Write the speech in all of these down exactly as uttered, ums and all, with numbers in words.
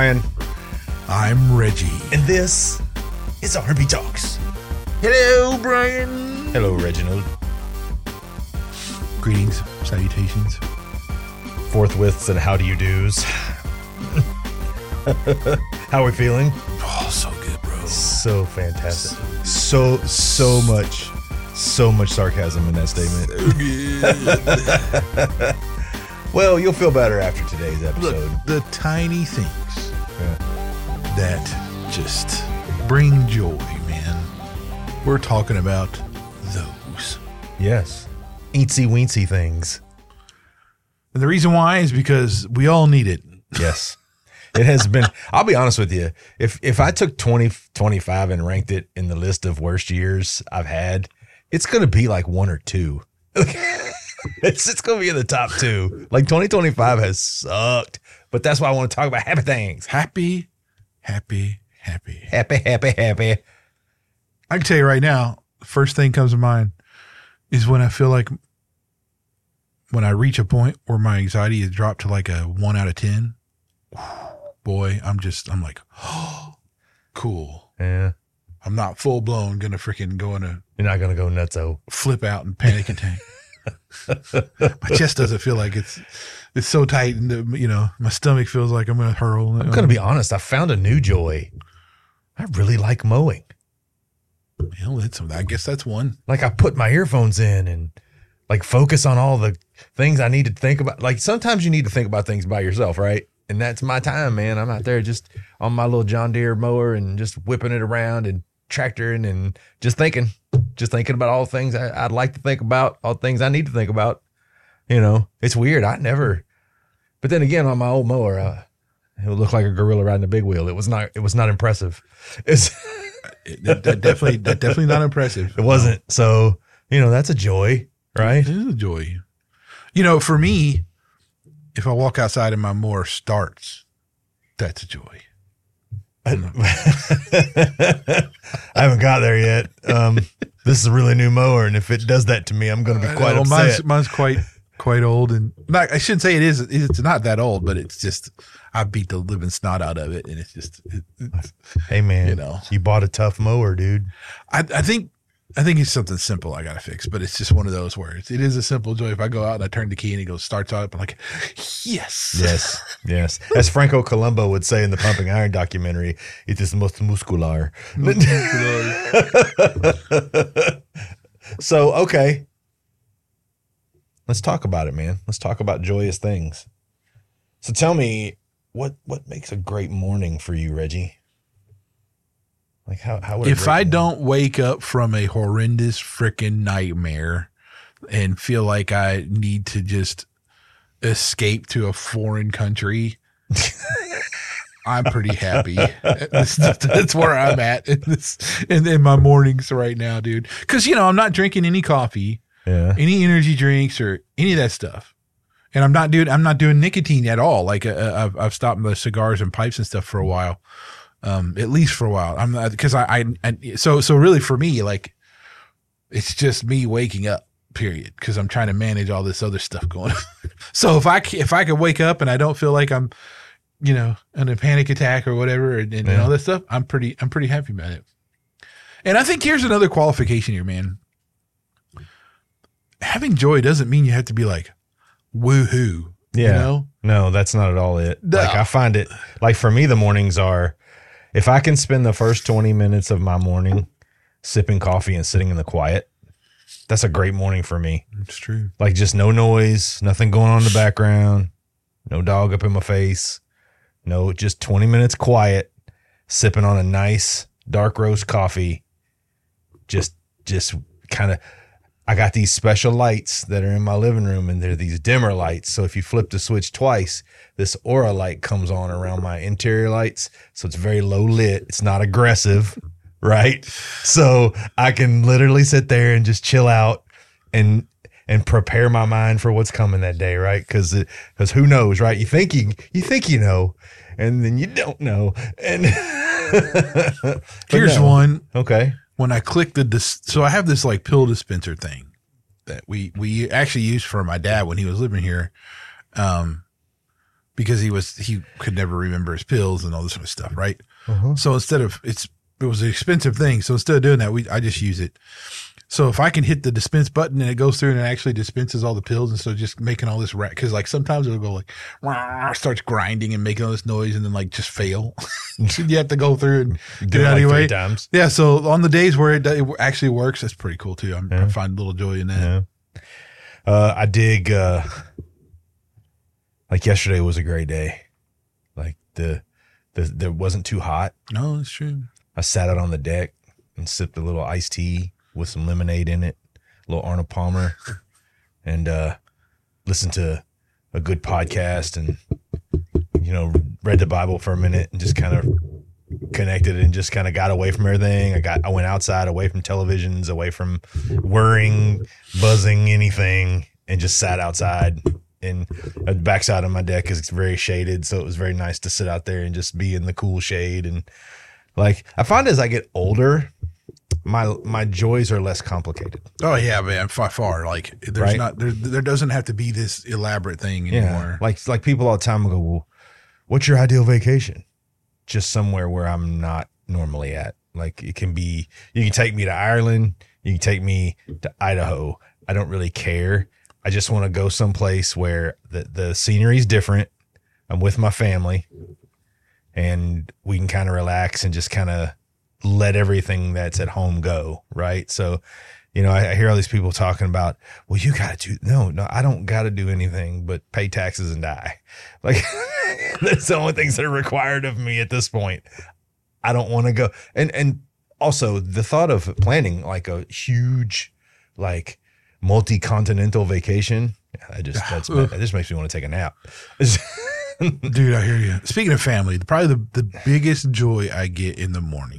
Brian. I'm Reggie. And this is R and B Talks. Hello, Brian. Hello, Reginald. Greetings, salutations. Forthwiths and how do you do's. How are we feeling? Oh, so good, bro. So fantastic. So, so much, so much sarcasm in that statement. So good. Well, you'll feel better after today's episode. Look, the tiny things Yeah. that just bring joy, man. We're talking about those. Yes. Eensy weensy things. And the reason why is because we all need it. Yes. It has been, I'll be honest with you. If if I took twenty twenty-five and ranked it in the list of worst years I've had, it's going to be like one or two. It's it's going to be in the top two. Like twenty twenty-five has sucked, but that's why I want to talk about happy things. Happy, happy, happy. Happy, happy, happy. I can tell you right now, the first thing comes to mind is when I feel like when I reach a point where my anxiety is dropped to like a one out of ten. Boy, I'm just, I'm like, oh, cool. Yeah. I'm not full blown going to freaking go in a You're not going to go nutso. flip out and panic attack. My chest doesn't feel like it's, it's so tight. And, the, you know, my stomach feels like I'm going to hurl. I'm going to be honest. I found a new joy. I really like mowing. You know, that's, I guess that's one. Like I put my earphones in and like focus on all the things I need to think about. Like sometimes you need to think about things by yourself, right? And that's my time, man. I'm out there just on my little John Deere mower and just whipping it around and tractoring and just thinking, just thinking about all the things I, I'd like to think about, all the things I need to think about. You know, it's weird. I never, but then again, on my old mower, uh, it would look like a gorilla riding a big wheel. It was not, it was not impressive. It's that, that definitely, that definitely not impressive. It wasn't. So, you know, that's a joy, right? It is a joy. You know, for me, if I walk outside and my mower starts, that's a joy. I haven't got there yet. Um, this is a really new mower, and if it does that to me, I'm going to be quite well, upset. Mine's, mine's quite quite old, and not, I shouldn't say it is. It's not that old, but it's just I beat the living snot out of it, and it's just. It, it's, hey man, you know, you bought a tough mower, dude. I, I think. I think it's something simple I got to fix, but it's just one of those words. It is a simple joy. If I go out and I turn the key and it goes, starts up, I'm like, yes. Yes. Yes. As Franco Columbo would say in the Pumping Iron documentary, it is most muscular. So, okay. Let's talk about it, man. Let's talk about joyous things. So tell me, what, what makes a great morning for you, Reggie? Like how, how would if I don't wake up from a horrendous freaking nightmare and feel like I need to just escape to a foreign country, I'm pretty happy. That's, that's where I'm at in this in, in my mornings right now, dude. Because you know I'm not drinking any coffee, yeah. any energy drinks, or any of that stuff. And I'm not doing I'm not doing nicotine at all. Like uh, I've I've stopped the cigars and pipes and stuff for a while. Um, at least for a while. I'm not, cause I, I, I, so, so really for me, like, it's just me waking up, period. Cause I'm trying to manage all this other stuff going on. So if I, if I could wake up and I don't feel like I'm, you know, in a panic attack or whatever, and, and yeah. all that stuff, I'm pretty, I'm pretty happy about it. And I think here's another qualification here, man. Having joy doesn't mean you have to be like, woohoo. Yeah. You know? No, that's not at all it. No. Like I find it, like for me, the mornings are, if I can spend the first twenty minutes of my morning sipping coffee and sitting in the quiet, that's a great morning for me. It's true. Like just no noise, nothing going on in the background, no dog up in my face, no, just twenty minutes quiet, sipping on a nice dark roast coffee. Just, just kind of, I got these special lights that are in my living room, and they're these dimmer lights. So if you flip the switch twice, this aura light comes on around my interior lights. So it's very low lit. It's not aggressive, right? So I can literally sit there and just chill out and and prepare my mind for what's coming that day, right? Because because who knows, right? You think you you think you know, and then you don't know. And here's no. one. Okay. When I click the, dis- so I have this like pill dispenser thing that we, we actually used for my dad when he was living here. Um, because he was he could never remember his pills and all this sort of stuff, right? Uh-huh. So instead of it's it was an expensive thing, so instead of doing that, we I just use it. So if I can hit the dispense button and it goes through and it actually dispenses all the pills instead of just making all this rat, because like sometimes it'll go like "Wah," starts grinding and making all this noise and then like just fail. You have to go through and Do get it it out like of your three way. times. Yeah, so on the days where it, it actually works, that's pretty cool too. I'm, Yeah. I find a little joy in that. Yeah. Uh, I dig, uh, like yesterday was a great day. Like the, the, there wasn't too hot. No, it's true. I sat out on the deck and sipped a little iced tea with some lemonade in it, a little Arnold Palmer, and uh, listened to a good podcast and, you know, read the Bible for a minute and just kind of connected and just kind of got away from everything. I got, I went outside, away from televisions, away from whirring, buzzing, anything, and just sat outside. And the backside of my deck is very shaded, so it was very nice to sit out there and just be in the cool shade. And like, I find as I get older, my my joys are less complicated. Oh yeah, man, far far. Like there's Right? not there there doesn't have to be this elaborate thing Yeah, anymore. like like people all the time go, well, what's your ideal vacation? Just somewhere where I'm not normally at. Like it can be, you can take me to Ireland, you can take me to Idaho. I don't really care. I just want to go someplace where the the scenery is different. I'm with my family, and we can kind of relax and just kind of let everything that's at home go, right? So, you know, I, I hear all these people talking about, well, you got to do, no, no, I don't got to do anything but pay taxes and die. Like, that's the only things that are required of me at this point. I don't want to go. And, and also the thought of planning like a huge, like multi-continental vacation, I just, that's, that just makes me want to take a nap. Dude, I hear you. Speaking of family, probably the, the biggest joy I get in the morning,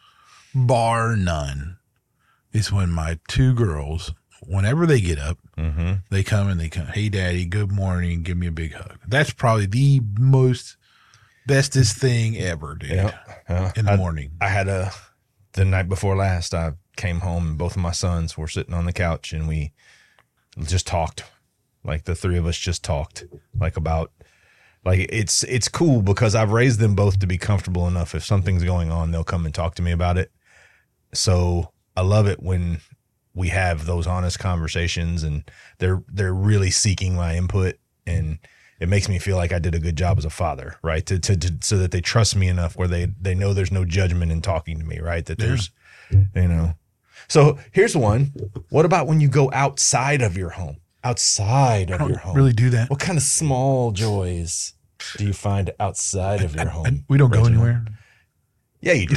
bar none, is when my two girls, whenever they get up, mm-hmm. they come and they come, hey, daddy, good morning, give me a big hug. That's probably the most bestest thing ever, dude, Yeah. Yeah. in the I, morning. I had a, the night before last, I came home and both of my sons were sitting on the couch and we just talked. Like the three of us just talked like about, like it's, it's cool because I've raised them both to be comfortable enough. If something's going on, they'll come and talk to me about it. So I love it when we have those honest conversations and they're, they're really seeking my input, and it makes me feel like I did a good job as a father, right? To, to, to so that they trust me enough where they, they know there's no judgment in talking to me, right? That there's, you know, so here's one. What about when you go outside of your home? Outside I of don't your home. really do that. What kind of small joys do you find outside of your home? And we don't go Reginald? anywhere. Yeah, you do.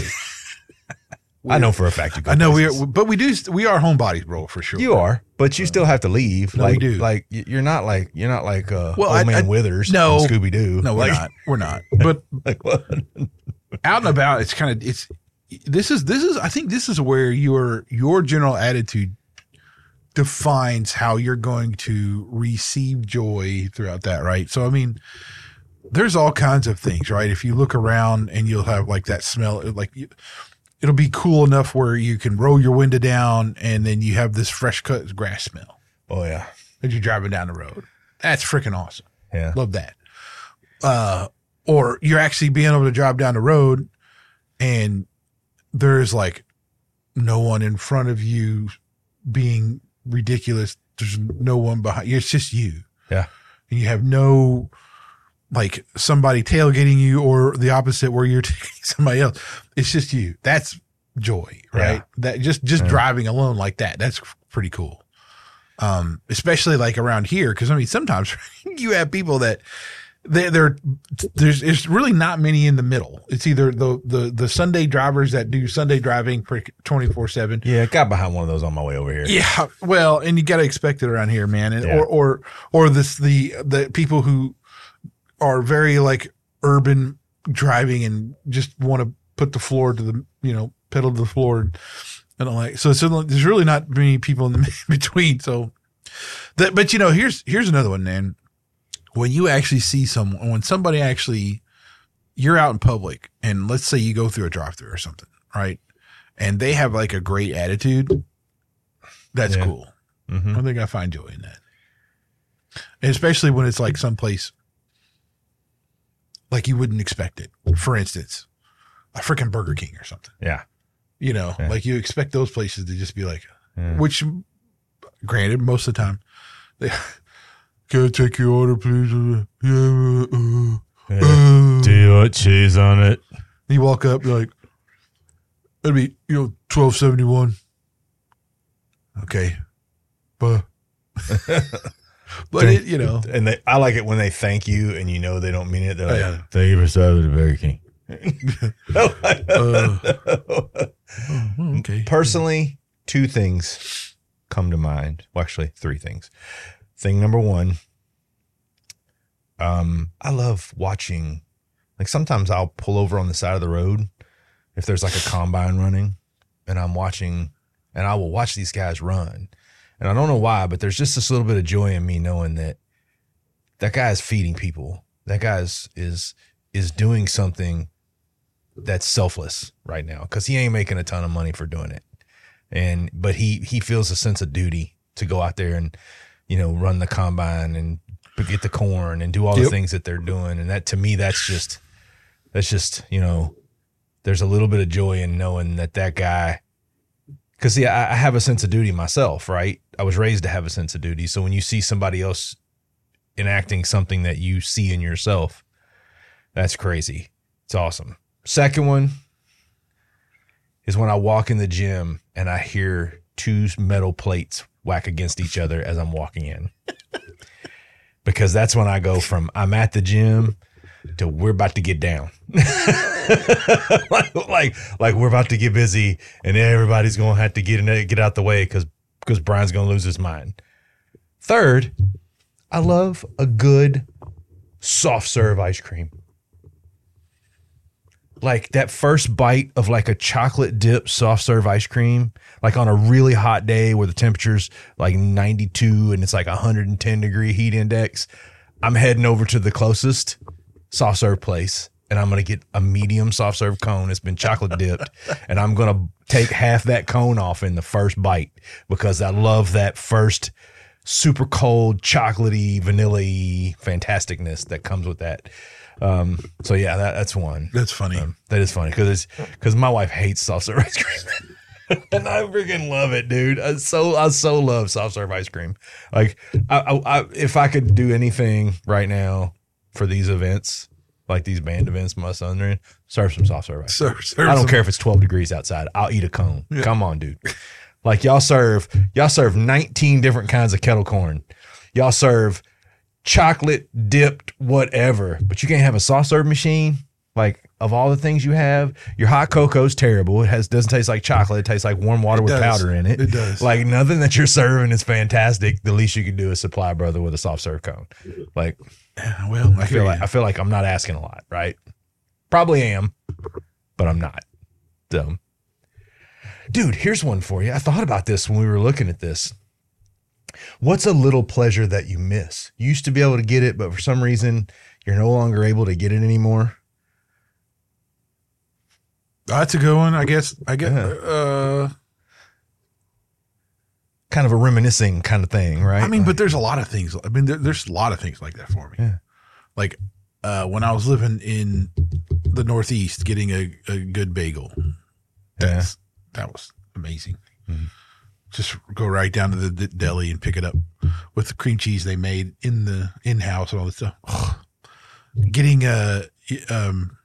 I know for a fact you go. I know we places. are, but we do. We are homebodies, bro, for sure. You are, but you still have to leave. No, we like, do. like y- you're not like you're not like uh, Well, old I- man I- Withers. no. Scooby Doo. No, we're like, not. We're not. But Like what? out and about, it's kind of it's. This is this is. I think this is where your your general attitude defines how you're going to receive joy throughout that, right? So, I mean, there's all kinds of things, right? If you look around and you'll have like that smell, like you, it'll be cool enough where you can roll your window down and then you have this fresh cut grass smell Oh yeah, as you're driving down the road. That's freaking awesome. yeah. Love that. Uh, or you're actually being able to drive down the road and there's like no one in front of you being ridiculous. There's no one behind you. It's just you. Yeah. And you have no, like somebody tailgating you or the opposite where you're taking somebody else. It's just you. That's joy, right? Yeah. That just, just Yeah. driving alone like that. That's pretty cool. Um, especially like around here. Cause I mean, sometimes you have people that they, they're, there's, there's really not many in the middle. It's either the, the, the Sunday drivers that do Sunday driving twenty-four seven. Yeah, I got behind one of those on my way over here. Yeah. Well, and you got to expect it around here, man. And, Yeah. or, or, or this, the, the people who are very like urban driving and just want to put the floor to the, you know, pedal to the floor and, and all like, so it's, there's really not many people in the between. So that, but you know, here's, here's another one, man. When you actually see someone, when somebody actually, you're out in public and let's say you go through a drive-through or something, right? And they have like a great attitude. That's Yeah. cool. Mm-hmm. I think I find joy in that. And especially when it's like someplace like you wouldn't expect it. For instance, a freaking Burger King or something. Yeah. You know, Yeah. like you expect those places to just be like, Yeah. which, granted, most of the time, they can I take your order, please? Uh, yeah. Uh, Yeah. uh. Do you want cheese on it? You walk up, you're like, it'd be, you know, twelve seventy-one. Okay. But, but it, you know, And they, I like it when they thank you and you know they don't mean it. They're like, yeah. thank you for stopping at Burger King. Uh, oh, okay. Personally, two things come to mind. Well, actually, three things. Thing number one, um, I love watching, like sometimes I'll pull over on the side of the road if there's like a combine running and I'm watching, and I will watch these guys run. And I don't know why, but there's just this little bit of joy in me knowing that that guy is feeding people. That guy is, is, is doing something that's selfless right now because he ain't making a ton of money for doing it. And, but he, he feels a sense of duty to go out there and, you know, run the combine and get the corn and do all Yep. the things that they're doing. And that, to me, that's just, that's just, you know, there's a little bit of joy in knowing that that guy, because see, I, I have a sense of duty myself, right? I was raised to have a sense of duty. So when you see somebody else enacting something that you see in yourself, that's crazy. It's awesome. Second one is when I walk in the gym and I hear two metal plates whack against each other as I'm walking in. Because that's when I go from I'm at the gym to we're about to get down. like, like, like we're about to get busy and everybody's going to have to get in there, get out the way because because Brian's going to lose his mind. Third, I love a good soft serve ice cream. Like that first bite of like a chocolate dip soft serve ice cream, like on a really hot day where the temperature's like ninety-two and it's like one hundred ten degree heat index. I'm heading over to the closest soft serve place and I'm going to get a medium soft serve cone. It's been chocolate dipped and I'm going to take half that cone off in the first bite because I love that first super cold, chocolatey, vanilla-y fantasticness that comes with that. Um, so yeah, that, that's one. That's funny. Um, that is funny because it's because my wife hates soft serve ice cream, and I freaking love it, dude. I so I so love soft serve ice cream. Like, I, I, I if I could do anything right now for these events, like these band events, my son are in, serve some soft serve ice cream. Serve, serve I don't some- care if it's twelve degrees outside. I'll eat a cone. Yeah. Come on, dude. Like y'all serve, y'all serve nineteen different kinds of kettle corn. Y'all serve chocolate dipped whatever, but you can't have a soft serve machine. Like of all the things you have, your hot cocoa's terrible. It has doesn't taste like chocolate. It tastes like warm water It with does. powder in it. It does. Like nothing that you're serving is fantastic. The least you can do is supply brother with a soft serve cone. Like Yeah, well, I I feel hear like you. I feel like I'm not asking a lot, right? Probably am, but I'm not. So, dude, here's one for you. I thought about this when we were looking at this. What's a little pleasure that you miss? You used to be able to get it, but for some reason you're no longer able to get it anymore. That's a good one, I guess. I guess. Yeah. Uh, Kind of a reminiscing kind of thing, right? I mean, but there's a lot of things. I mean, there, there's a lot of things like that for me. Yeah. Like uh, when I was living in the Northeast, getting a, a good bagel. That's that was amazing. Mhm. Just go right down to the d- deli and pick it up with the cream cheese they made in the in house and all this stuff. Getting a um,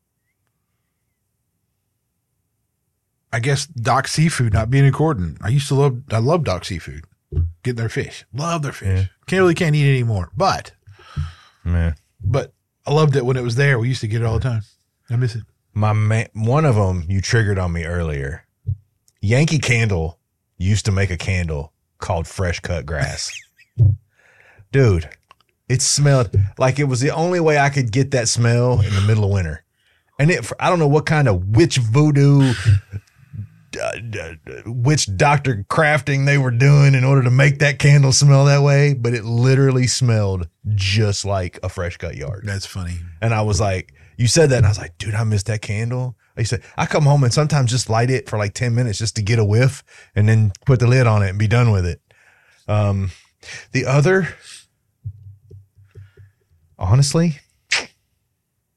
I guess Doc Seafood not being in Corden. I used to love I love Doc Seafood. Getting their fish, love their fish. Yeah. Can't really can't eat it anymore, but Man. but I loved it when it was there. We used to get it all the time. I miss it. My man, one of them you triggered on me earlier. Yankee Candle used to make a candle called Fresh Cut Grass. Dude, it smelled like it was the only way I could get that smell in the middle of winter. And it, I don't know what kind of witch voodoo, uh, witch doctor crafting they were doing in order to make that candle smell that way, but it literally smelled just like a fresh cut yard. That's funny. And I was like, you said that, and I was like, dude, I miss that candle. I said, I come home and sometimes just light it for like ten minutes just to get a whiff and then put the lid on it and be done with it. Um, the other, honestly,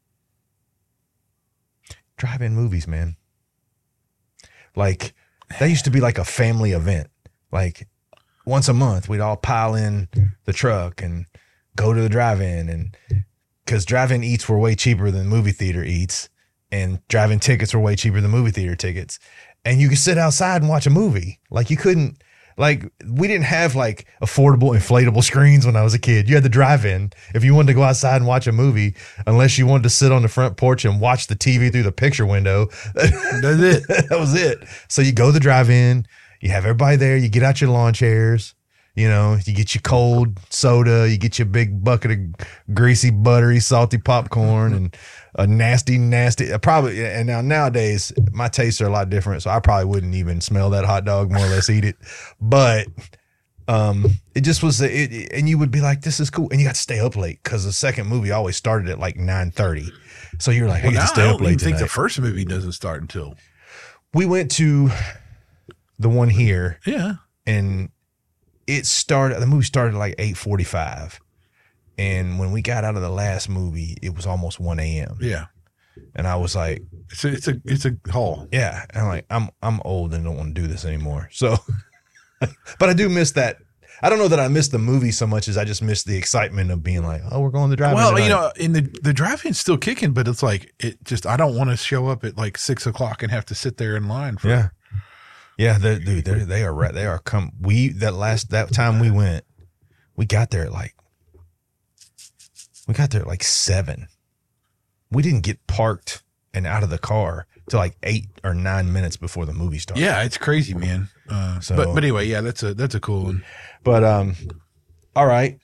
drive-in movies, man. Like, that used to be like a family event. Like, once a month, we'd all pile in the truck and go to the drive-in. And because drive-in eats were way cheaper than movie theater eats, and drive-in tickets were way cheaper than movie theater tickets. And you could sit outside and watch a movie. Like, you couldn't. Like, we didn't have like affordable inflatable screens when I was a kid. You had the drive-in if you wanted to go outside and watch a movie, unless you wanted to sit on the front porch and watch the T V through the picture window. That's it. That was it. So you go to the drive-in, you have everybody there, you get out your lawn chairs, you know, you get your cold soda, you get your big bucket of greasy, buttery, salty popcorn and a nasty, nasty, probably. And now nowadays my tastes are a lot different. So I probably wouldn't even smell that hot dog, more or less eat it. But, um, it just was, it, and you would be like, this is cool. And you got to stay up late because the second movie always started at like nine thirty. So you're like, I Well, get now to stay I up don't late even think tonight. the first movie doesn't start until. We went to the one here Yeah. and it started, the movie started at like eight forty-five. And when we got out of the last movie, it was almost one a.m. Yeah. And I was like, It's a, it's a, it's a haul. yeah. And I'm like, I'm, I'm old and don't want to do this anymore. So, but I do miss that. I don't know that I miss the movie so much as I just miss the excitement of being like, oh, we're going to drive. Well, you know, in the, the drive-in's still kicking, but it's like, it just, I don't want to show up at like six o'clock and have to sit there in line for. Yeah. Yeah. They're, dude, they're, they are right. They are come. We, that last, that time we went, we got there at like, we got there at like seven. We didn't get parked and out of the car till like eight or nine minutes before the movie started. Yeah, it's crazy, man. Uh, So- but but anyway, yeah, that's a that's a cool one. But, um, all right.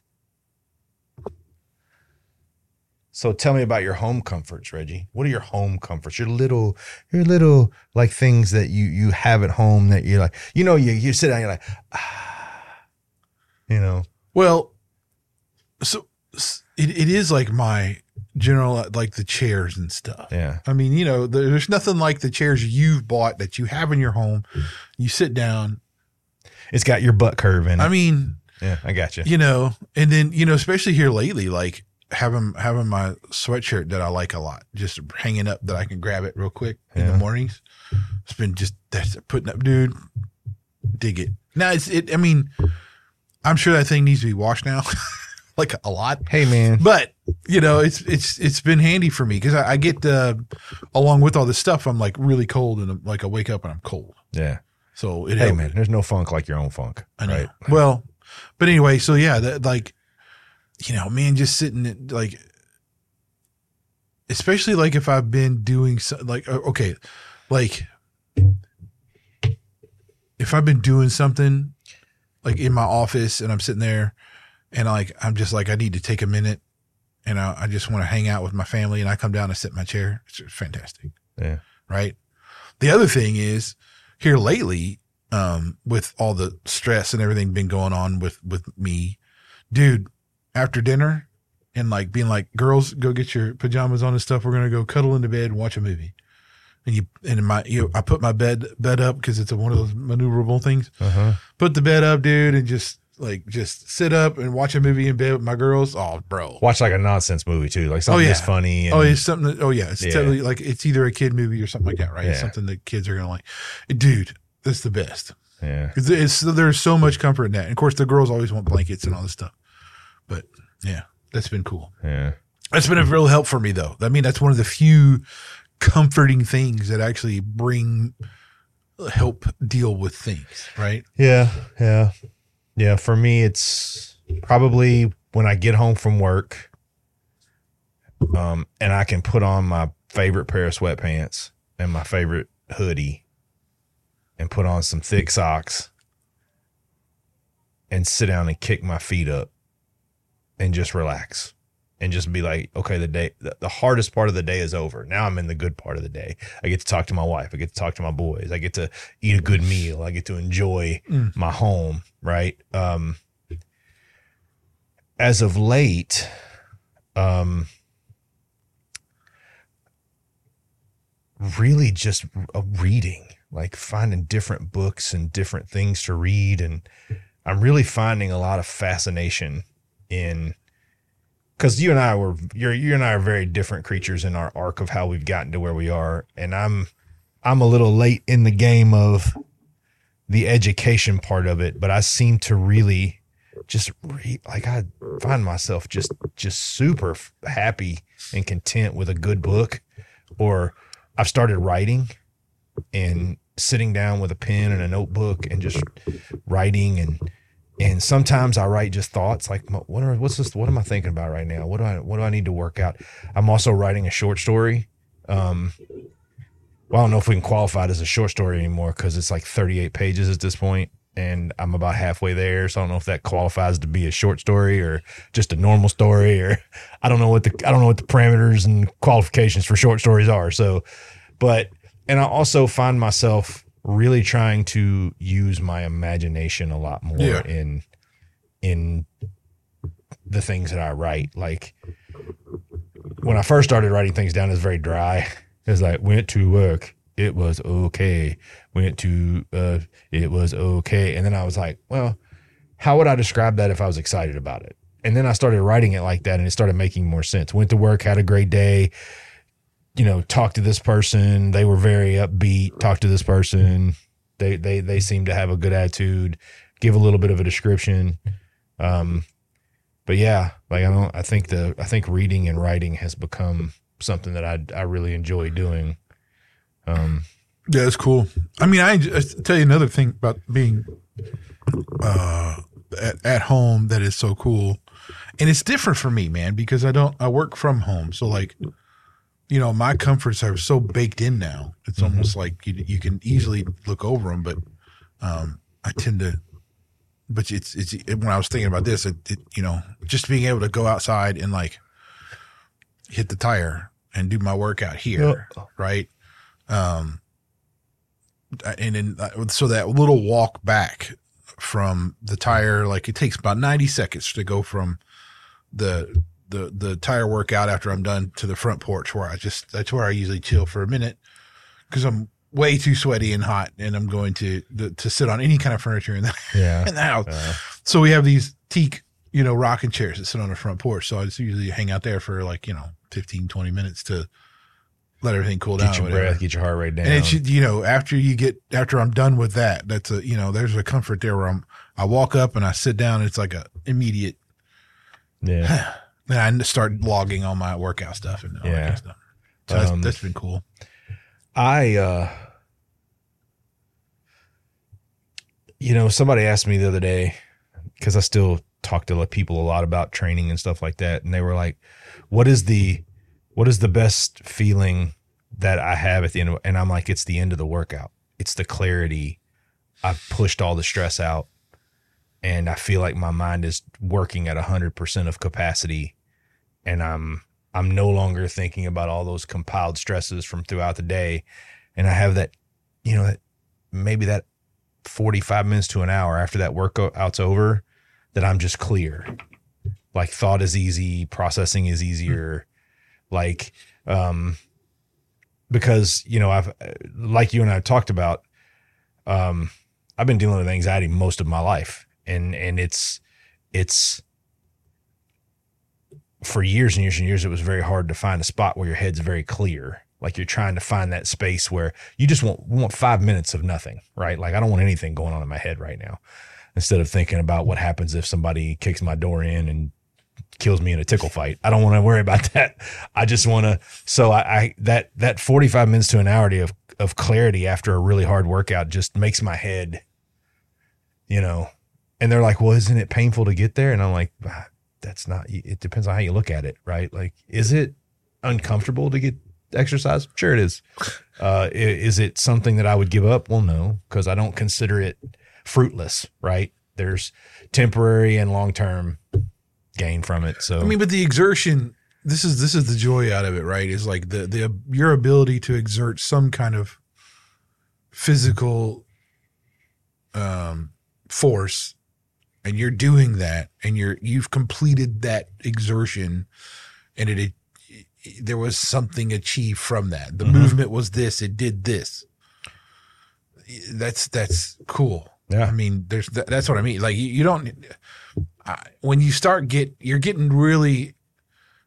So tell me about your home comforts, Reggie. What are your home comforts? Your little, your little like things that you, you have at home that you're like, you know, you, you sit down, you're like, ah, you know, Well, so s- it, it is like my general, like the chairs and stuff. yeah. I mean, you know, there- there's nothing like the chairs you've bought that you have in your home. You sit down. It's got your butt curve in it. I mean, yeah, I got you. you know, and then, you know, especially here lately, like having, having my sweatshirt that I like a lot, just hanging up that I can grab it real quick in Yeah. the mornings. It's been just, that's putting up, dude, dig it. Now it's, it, I mean, I'm sure that thing needs to be washed now, like a lot. Hey, man. But you know, it's it's it's been handy for me because I, I get uh, along with all this stuff. I'm like really cold and I'm, like I wake up and I'm cold. Yeah. So it Hey, helped. man, there's no funk like your own funk. I know. Right. Well, but anyway, so yeah, that like, you know, man, just sitting at, like, especially like if I've been doing so, like uh, okay, like if I've been doing something like in my office and I'm sitting there and like I'm just like I need to take a minute and I, I just want to hang out with my family and I come down and sit in my chair. It's just fantastic. Yeah. Right. The other thing is here lately, um, with all the stress and everything been going on with, with me, dude, after dinner and like being like, girls, go get your pajamas on and stuff. We're going to go cuddle in the bed and watch a movie. And you, and my, you, I put my bed, bed up cause it's a, one of those maneuverable things. Uh-huh. Put the bed up, dude, and just like, just sit up and watch a movie in bed with my girls. Oh, bro. Watch like a nonsense movie too, like something Oh, yeah. that's funny. And, Oh, it's something that, oh yeah. It's Yeah. totally like, it's either a kid movie or something like that, right? It's Yeah. something that kids are going to like. Dude, that's the best. yeah. Cause it's, there's so much comfort in that. And of course the girls always want blankets and all this stuff, but yeah, that's been cool. Yeah. That's been a real help for me though. I mean, that's one of the few comforting things that actually bring help deal with things, right? Yeah. Yeah. Yeah. For me, it's probably when I get home from work, um, and I can put on my favorite pair of sweatpants and my favorite hoodie and put on some thick socks and sit down and kick my feet up and just relax and just be like, okay, the day, the, the hardest part of the day is over. Now I'm in the good part of the day. I get to talk to my wife. I get to talk to my boys. I get to eat a good meal. I get to enjoy Mm. my home. Right. Um, as of late, um, really just a reading, like finding different books and different things to read. And I'm really finding a lot of fascination in because you and I were, you're, you and I are very different creatures in our arc of how we've gotten to where we are. And I'm, I'm a little late in the game of the education part of it, but I seem to really just re, like I find myself just, just super happy and content with a good book. Or I've started writing and sitting down with a pen and a notebook and just writing. And, and sometimes I write just thoughts like, what are, what's this, what am I thinking about right now? What do I, what do I need to work out? I'm also writing a short story. Um, well, I don't know if we can qualify it as a short story anymore, cause it's like thirty-eight pages at this point, and I'm about halfway there. So I don't know if that qualifies to be a short story or just a normal story, or I don't know what the, I don't know what the parameters and qualifications for short stories are. So, but, and I also find myself really trying to use my imagination a lot more yeah. in, in the things that I write. Like when I first started writing things down, it was very dry. It was like, went to work. It was okay. Went to, uh, it was okay. And then I was like, well, how would I describe that if I was excited about it? And then I started writing it like that, and it started making more sense. Went to work, had a great day, you know, talked to this person. They were very upbeat. Talked to this person. They, they, they seemed to have a good attitude. Give a little bit of a description. Um, but yeah, like I don't, I think the, I think reading and writing has become something that I, I really enjoy doing. Um, yeah, that's cool. I mean, I, I tell you another thing about being uh, at, at home that is so cool. And it's different for me, man, because I don't, I work from home. So like, you know, my comforts are so baked in now. It's mm-hmm. almost like you, you can easily look over them, but um, I tend to, but it's, it's, it, when I was thinking about this, it, it, you know, just being able to go outside and like hit the tire and do my workout here. Yep. Right. Um, and then, so that little walk back from the tire, like it takes about ninety seconds to go from the, the, the tire workout after I'm done to the front porch where I just, that's where I usually chill for a minute because I'm way too sweaty and hot and I'm going to, to, to sit on any kind of furniture in the, yeah. in the house. Uh, so we have these teak, you know, rocking chairs that sit on the front porch. So I just usually hang out there for like, you know, fifteen, twenty minutes to let everything cool down. Get your breath, get your heart rate down. And it's, you know, after you get, after I'm done with that, that's a, you know, there's a comfort there where I'm, I walk up and I sit down and it's like a immediate, yeah. Then I start logging all my workout stuff and all yeah. that kind of stuff. So that's, um, that's been cool. I, uh, you know, somebody asked me the other day, cause I still talk to people a lot about training and stuff like that. And they were like, what is the, what is the best feeling that I have at the end of, and I'm like, it's the end of the workout. It's the clarity. I've pushed all the stress out and I feel like my mind is working at a hundred percent of capacity. And I'm, I'm no longer thinking about all those compiled stresses from throughout the day. And I have that, you know, that maybe that forty-five minutes to an hour after that workout's over that I'm just clear. Like thought is easy. Processing is easier. Like, um, because, you know, I've, like you and I talked about, um, I've been dealing with anxiety most of my life, and, and it's, it's for years and years and years, it was very hard to find a spot where your head's very clear. Like you're trying to find that space where you just want, want five minutes of nothing, right? Like I don't want anything going on in my head right now, instead of thinking about what happens if somebody kicks my door in and kills me in a tickle fight. I don't want to worry about that. I just want to, so I, I, that, that forty-five minutes to an hour of, of clarity after a really hard workout just makes my head, you know, and they're like, well, isn't it painful to get there? And I'm like, ah, that's not, it depends on how you look at it, right? Like, is it uncomfortable to get exercise? Sure it is. Uh, is it something that I would give up? Well, no, because I don't consider it fruitless, right? There's temporary and long-term gain from it. So I mean, but the exertion, this is this is the joy out of it, right? Is like the the your ability to exert some kind of physical um force, and you're doing that, and you're you've completed that exertion, and it, it, it there was something achieved from that. The mm-hmm. movement was this, it did this. That's that's cool. Yeah, I mean, there's that's what I mean. Like you, you don't. I, when you start get, you're getting really,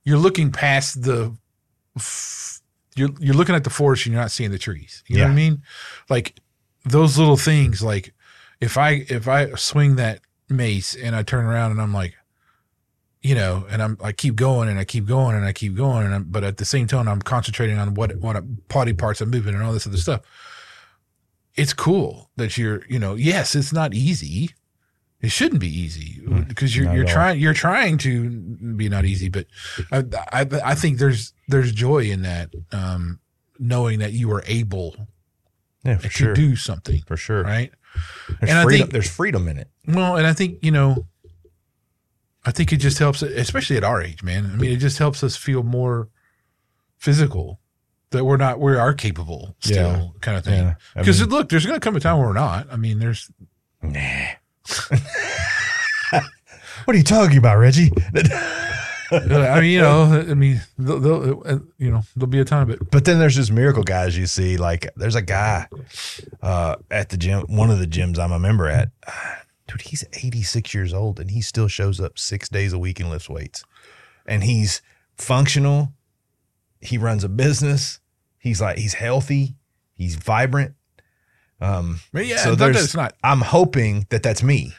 you're looking past the, you're, you're looking at the forest and you're not seeing the trees. You know Yeah. what I mean? Like those little things, like if I, if I swing that mace and I turn around and I'm like, you know, and I'm, I keep going and I keep going and I keep going. And I'm, but at the same time, I'm concentrating on what, what body parts I'm moving and all this other stuff. It's cool that you're, you know, yes, it's not easy. It shouldn't be easy because you're, Not you're at all. trying, you're trying to be not easy, but I, I, I think there's, there's joy in that, um, knowing that you are able Yeah, for to sure. do something. For sure. Right. There's And I freedom. think- There's freedom in it. Well, and I think, you know, I think it just helps, especially at our age, man. I mean, it just helps us feel more physical, that we're not, we are capable still, Yeah. kind of thing. Yeah. I Because mean- look, there's going to come a time where we're not. I mean, there's, Nah. What are you talking about, Reggie? I mean, you know, I mean, they'll, they'll, uh, you know, there'll be a time, but But then there's just miracle guys you see. Like there's a guy uh, at the gym, one of the gyms I'm a member at. Dude, he's eighty-six years old and he still shows up six days a week and lifts weights. And he's functional. He runs a business. He's like, he's healthy. He's vibrant. Um, but yeah, so not that there's, it's not, I'm hoping that that's me.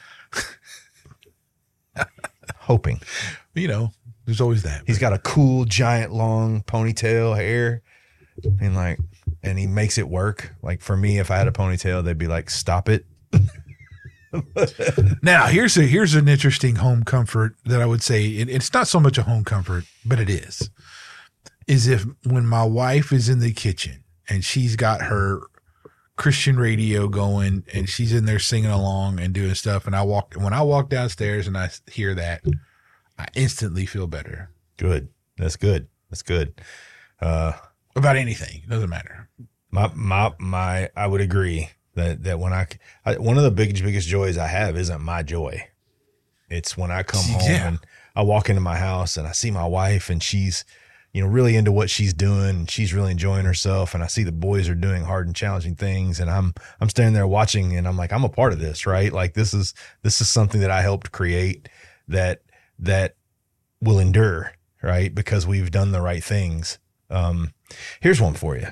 Hoping. you know, there's always that. He's got a cool, giant, long ponytail hair, and like, and he makes it work. Like for me, if I had a ponytail, they'd be like, "Stop it." Now, here's a here's an interesting home comfort that I would say it, it's not so much a home comfort, but it is. Is if when my wife is in the kitchen and she's got her Christian radio going and she's in there singing along and doing stuff, and I walk when I walk downstairs and I hear that, I instantly feel better Good. That's good. That's good. Uh, about anything. It doesn't matter. my my my. I would agree that that when I, I one of the biggest biggest joys I have isn't my joy. It's when I come home Yeah. and I walk into my house and I see my wife and she's, you know, really into what she's doing and she's really enjoying herself. And I see the boys are doing hard and challenging things. And I'm, I'm standing there watching and I'm like, I'm a part of this, right? Like this is, this is something that I helped create that, that will endure, right? Because we've done the right things. Um, here's one for you.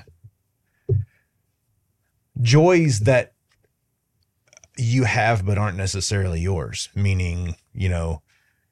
Joys that you have, but aren't necessarily yours, meaning, you know,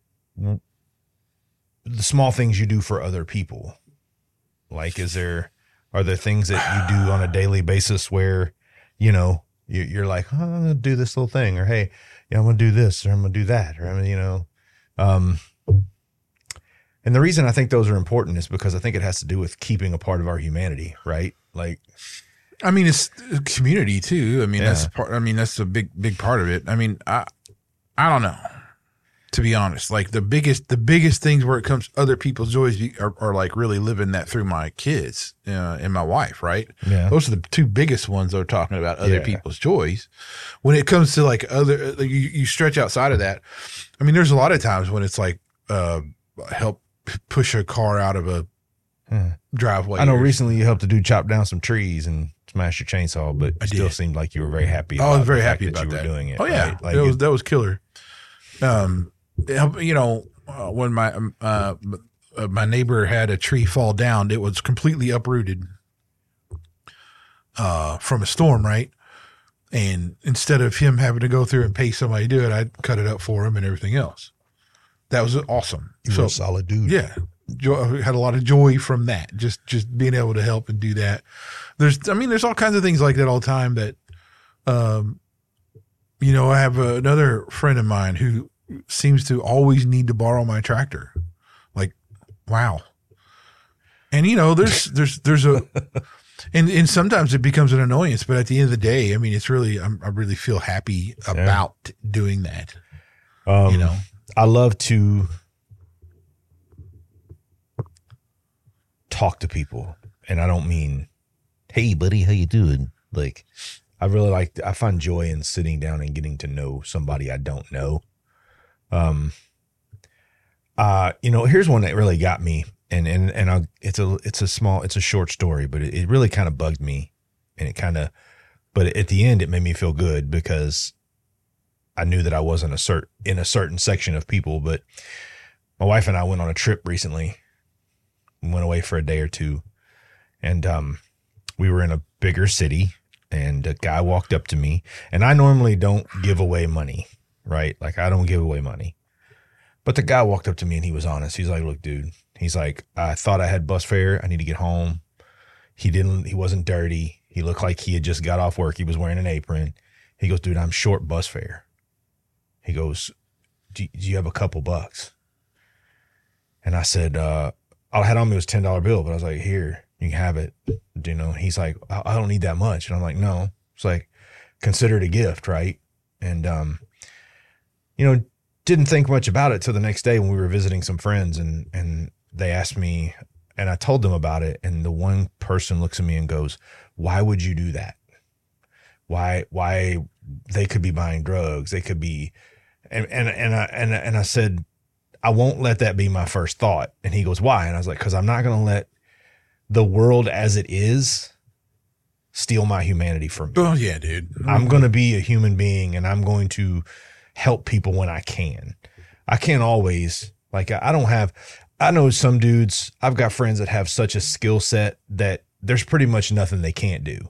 the small things you do for other people. Like, is there, are there things that you do on a daily basis where, you know, you, you're like, oh, I'm going to do this little thing, or, hey, yeah, I'm going to do this, or I'm going to do that, or I'm gonna, you know, um, and the reason I think those are important is because I think it has to do with keeping a part of our humanity, right? Like, I mean, it's a community too. I mean, Yeah. that's part, I mean, that's a big, big part of it. I mean, I, I don't know, to be honest, like the biggest, the biggest things where it comes to other people's joys are, are like really living that through my kids uh, and my wife. Right. yeah, Those are the two biggest ones that are talking about other Yeah. people's joys. When it comes to like other, like you, you stretch outside of that. I mean, there's a lot of times when it's like, uh, help p- push a car out of a Yeah. driveway. I know or- recently you helped a dude chop down some trees and smash your chainsaw, but I it still did. seemed like you were very happy. I was about very the fact happy that about you that. were doing it. Oh yeah, right? Like that was it- that was killer. Um, it- you know, uh, when my um, uh, uh, my neighbor had a tree fall down, it was completely uprooted uh, from a storm, right? And instead of him having to go through and pay somebody to do it, I cut it up for him and everything else. That was awesome. you were So a solid dude. yeah, jo- had a lot of joy from that. Just just being able to help and do that. There's, I mean, there's all kinds of things like that all the time. That, um, you know, I have another friend of mine who seems to always need to borrow my tractor. Like, wow. And you know, there's there's there's a, and and sometimes it becomes an annoyance. But at the end of the day, I mean, it's really I'm, I really feel happy about doing that. Um, You know. I love to talk to people, and I don't mean, "Hey, buddy, how you doing?" Like, I really like. I find joy in sitting down and getting to know somebody I don't know. Um. Uh, you know, here's one that really got me, and and and I, it's a it's a small, it's a short story, but it, it really kind of bugged me, and it kind of, but at the end, it made me feel good because I knew that I wasn't a cert in a certain section of people. But my wife and I went on a trip recently, went away for a day or two, and um, we were in a bigger city, and a guy walked up to me, and I normally don't give away money, right? Like I don't give away money. But the guy walked up to me and he was honest. He's like, look, dude, he's like, I thought I had bus fare. I need to get home. He didn't, he wasn't dirty. He looked like he had just got off work. He was wearing an apron. He goes, dude, I'm short bus fare. He goes, do, do you have a couple bucks? And I said, uh, all I had on me was a ten dollar bill, but I was like, here, you can have it. You know, he's like, I, I don't need that much. And I'm like, no. It's like, consider it a gift, right? And, um, you know, didn't think much about it till the next day when we were visiting some friends, and, and they asked me, and I told them about it. And the one person looks at me and goes, why would you do that? Why, why they could be buying drugs. They could be, and, and, and I, and, and I said, I won't let that be my first thought. And he goes, why? And I was like, cause I'm not going to let the world as it is steal my humanity from me. Oh yeah, dude. I'm going to be a human being, and I'm going to help people when I can. I can't always, like, I don't have, I know some dudes, I've got friends that have such a skill set that there's pretty much nothing they can't do.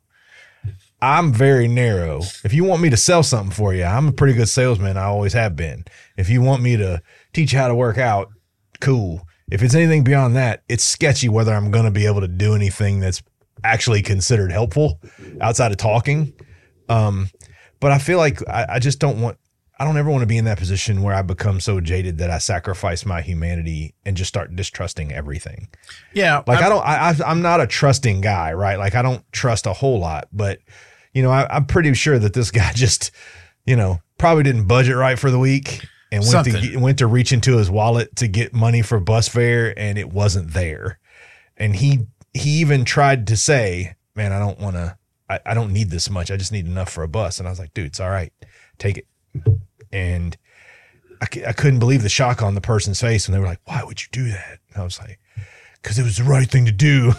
I'm very narrow. If you want me to sell something for you, I'm a pretty good salesman. I always have been. If you want me to teach you how to work out, cool. If it's anything beyond that, it's sketchy whether I'm going to be able to do anything that's actually considered helpful outside of talking. Um, but I feel like I, I just don't want, I don't ever want to be in that position where I become so jaded that I sacrifice my humanity and just start distrusting everything. Yeah. Like I'm, I don't, I, I'm not a trusting guy, right? Like I don't trust a whole lot, but you know, I, I'm pretty sure that this guy just, you know, probably didn't budget right for the week and went Something. to went to reach into his wallet to get money for bus fare, and it wasn't there. And he he even tried to say, "Man, I don't want to. I, I don't need this much. I just need enough for a bus." And I was like, "Dude, it's all right. Take it." And I, I couldn't believe the shock on the person's face when they were like, "Why would you do that?" And I was like, "Because it was the right thing to do."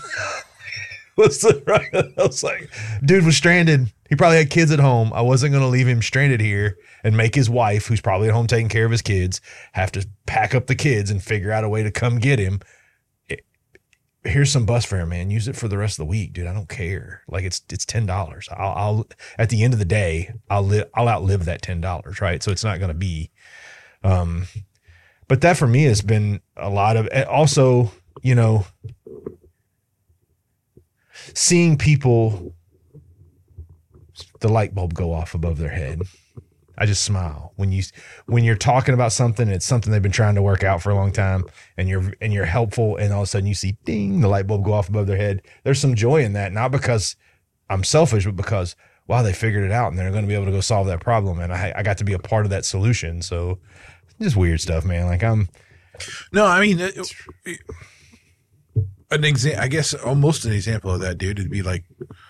Was the right? I was like, dude was stranded. He probably had kids at home. I wasn't going to leave him stranded here and make his wife, who's probably at home taking care of his kids, have to pack up the kids and figure out a way to come get him. It, here's some bus fare, man. Use it for the rest of the week, dude. I don't care. Like it's it's ten dollars. I'll, I'll at the end of the day, I'll li- I'll outlive that ten dollars, right? So it's not going to be. Um, but that for me has been a lot of. Also, you know, seeing people, the light bulb go off above their head. I just smile when you when you're talking about something. It's something they've been trying to work out for a long time, and you're and you're helpful, and all of a sudden you see ding, the light bulb go off above their head. There's some joy in that, not because I'm selfish, but because wow, they figured it out and they're going to be able to go solve that problem, and I I got to be a part of that solution. So just weird stuff, man. Like I'm no, I mean. It, it, An example, I guess, almost an example of that, dude, would be like,